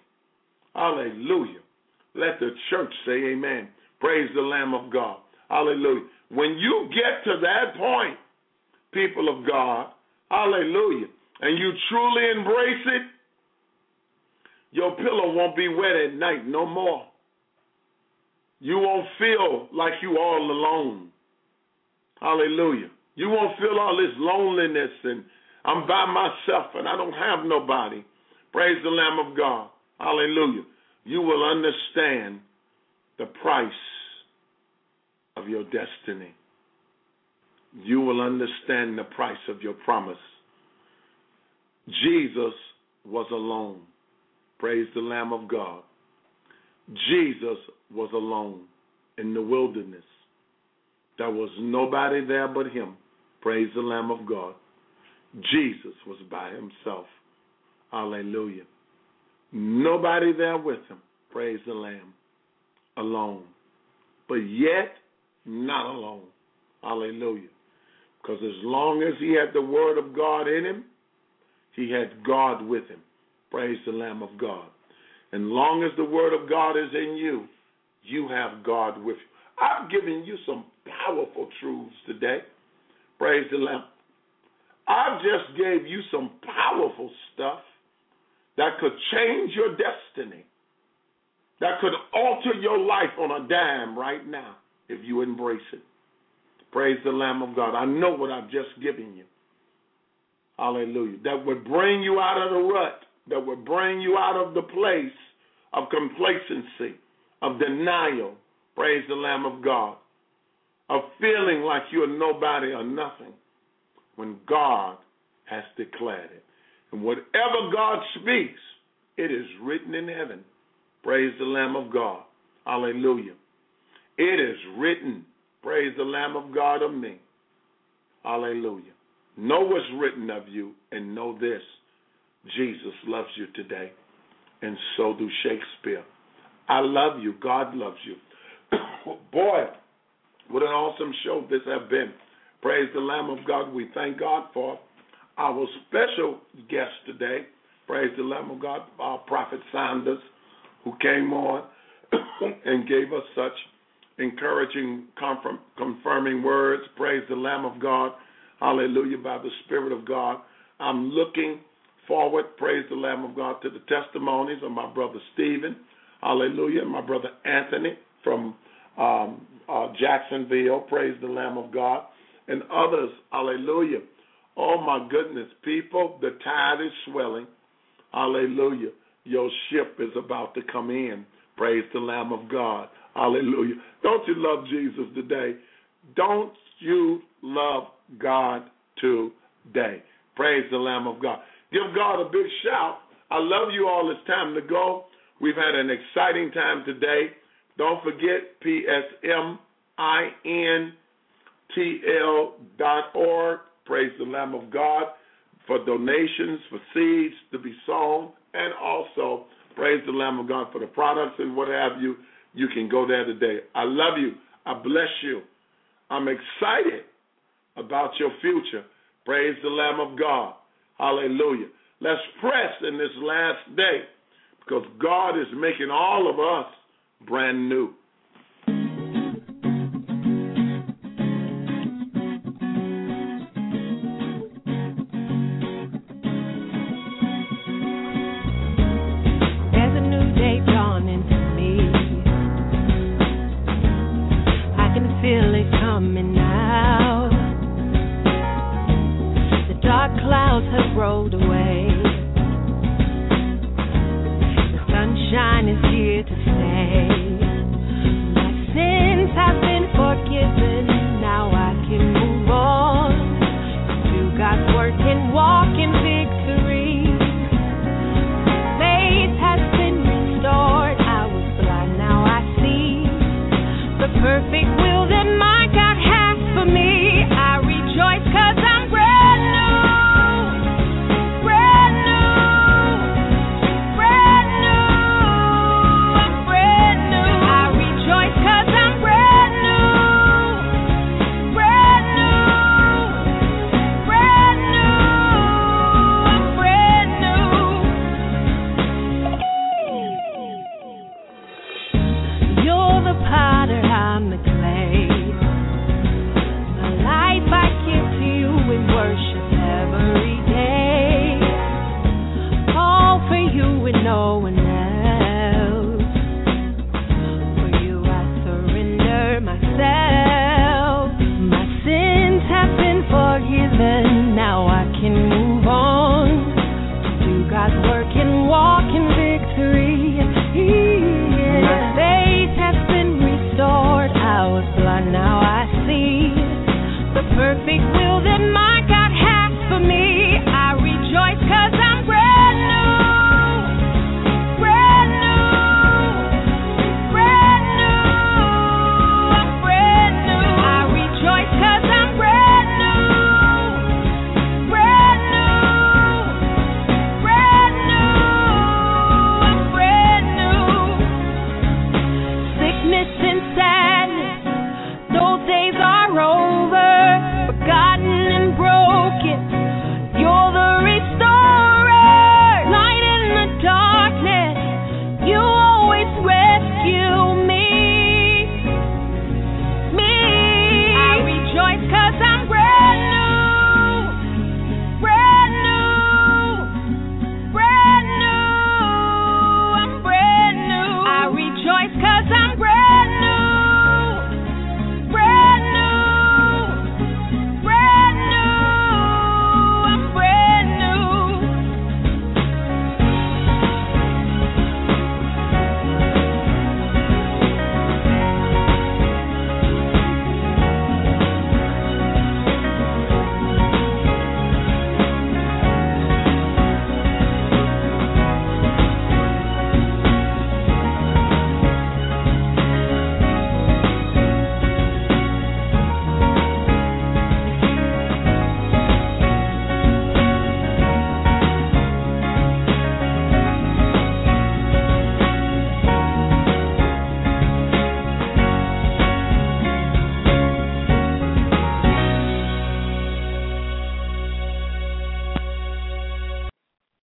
Hallelujah. Let the church say amen. Praise the Lamb of God. Hallelujah. When you get to that point, people of God, hallelujah, and you truly embrace it, your pillow won't be wet at night no more. You won't feel like you all alone. Hallelujah. You won't feel all this loneliness and I'm by myself and I don't have nobody. Praise the Lamb of God. Hallelujah. You will understand the price of your destiny. You will understand the price of your promise. Jesus was alone. Praise the Lamb of God. Jesus was alone in the wilderness. There was nobody there but him. Praise the Lamb of God. Jesus was by himself. Hallelujah. Nobody there with him. Praise the Lamb. Alone. But yet, not alone. Hallelujah. Because as long as he had the word of God in him, he had God with him. Praise the Lamb of God. And long as the word of God is in you, you have God with you. I've given you some powerful truths today. Praise the Lamb. I just gave you some powerful stuff that could change your destiny, that could alter your life on a dime right now if you embrace it. Praise the Lamb of God. I know what I've just given you. Hallelujah. That would bring you out of the rut, that would bring you out of the place of complacency, of denial. Praise the Lamb of God. Of feeling like you're nobody or nothing when God has declared it. And whatever God speaks, it is written in heaven. Praise the Lamb of God. Hallelujah. It is written. Praise the Lamb of God of me. Hallelujah. Know what's written of you and know this. Jesus loves you today, and so do Shakespeare. I love you. God loves you. Boy, what an awesome show this has been. Praise the Lamb of God. We thank God for our special guest today. Praise the Lamb of God, our Prophet Sanders, who came on and gave us such encouraging, confirming words. Praise the Lamb of God. Hallelujah, by the Spirit of God. I'm looking forward, praise the Lamb of God, to the testimonies of my brother Stephen. Hallelujah. My brother Anthony from Jacksonville. Praise the Lamb of God. And others. Hallelujah. Oh, my goodness. People, the tide is swelling. Hallelujah. Your ship is about to come in. Praise the Lamb of God. Hallelujah. Don't you love Jesus today? Don't you love God today? Praise the Lamb of God. Give God a big shout. I love you all. It's time to go. We've had an exciting time today. Don't forget PSMINTL.org. Praise the Lamb of God for donations, for seeds to be sown, and also praise the Lamb of God for the products and what have you. You can go there today. I love you. I bless you. I'm excited about your future. Praise the Lamb of God. Hallelujah. Let's press in this last day because God is making all of us brand new. There's a new day dawning to me. I can feel it coming now. The dark clouds have rolled away. The sunshine is here to stay. feel that my God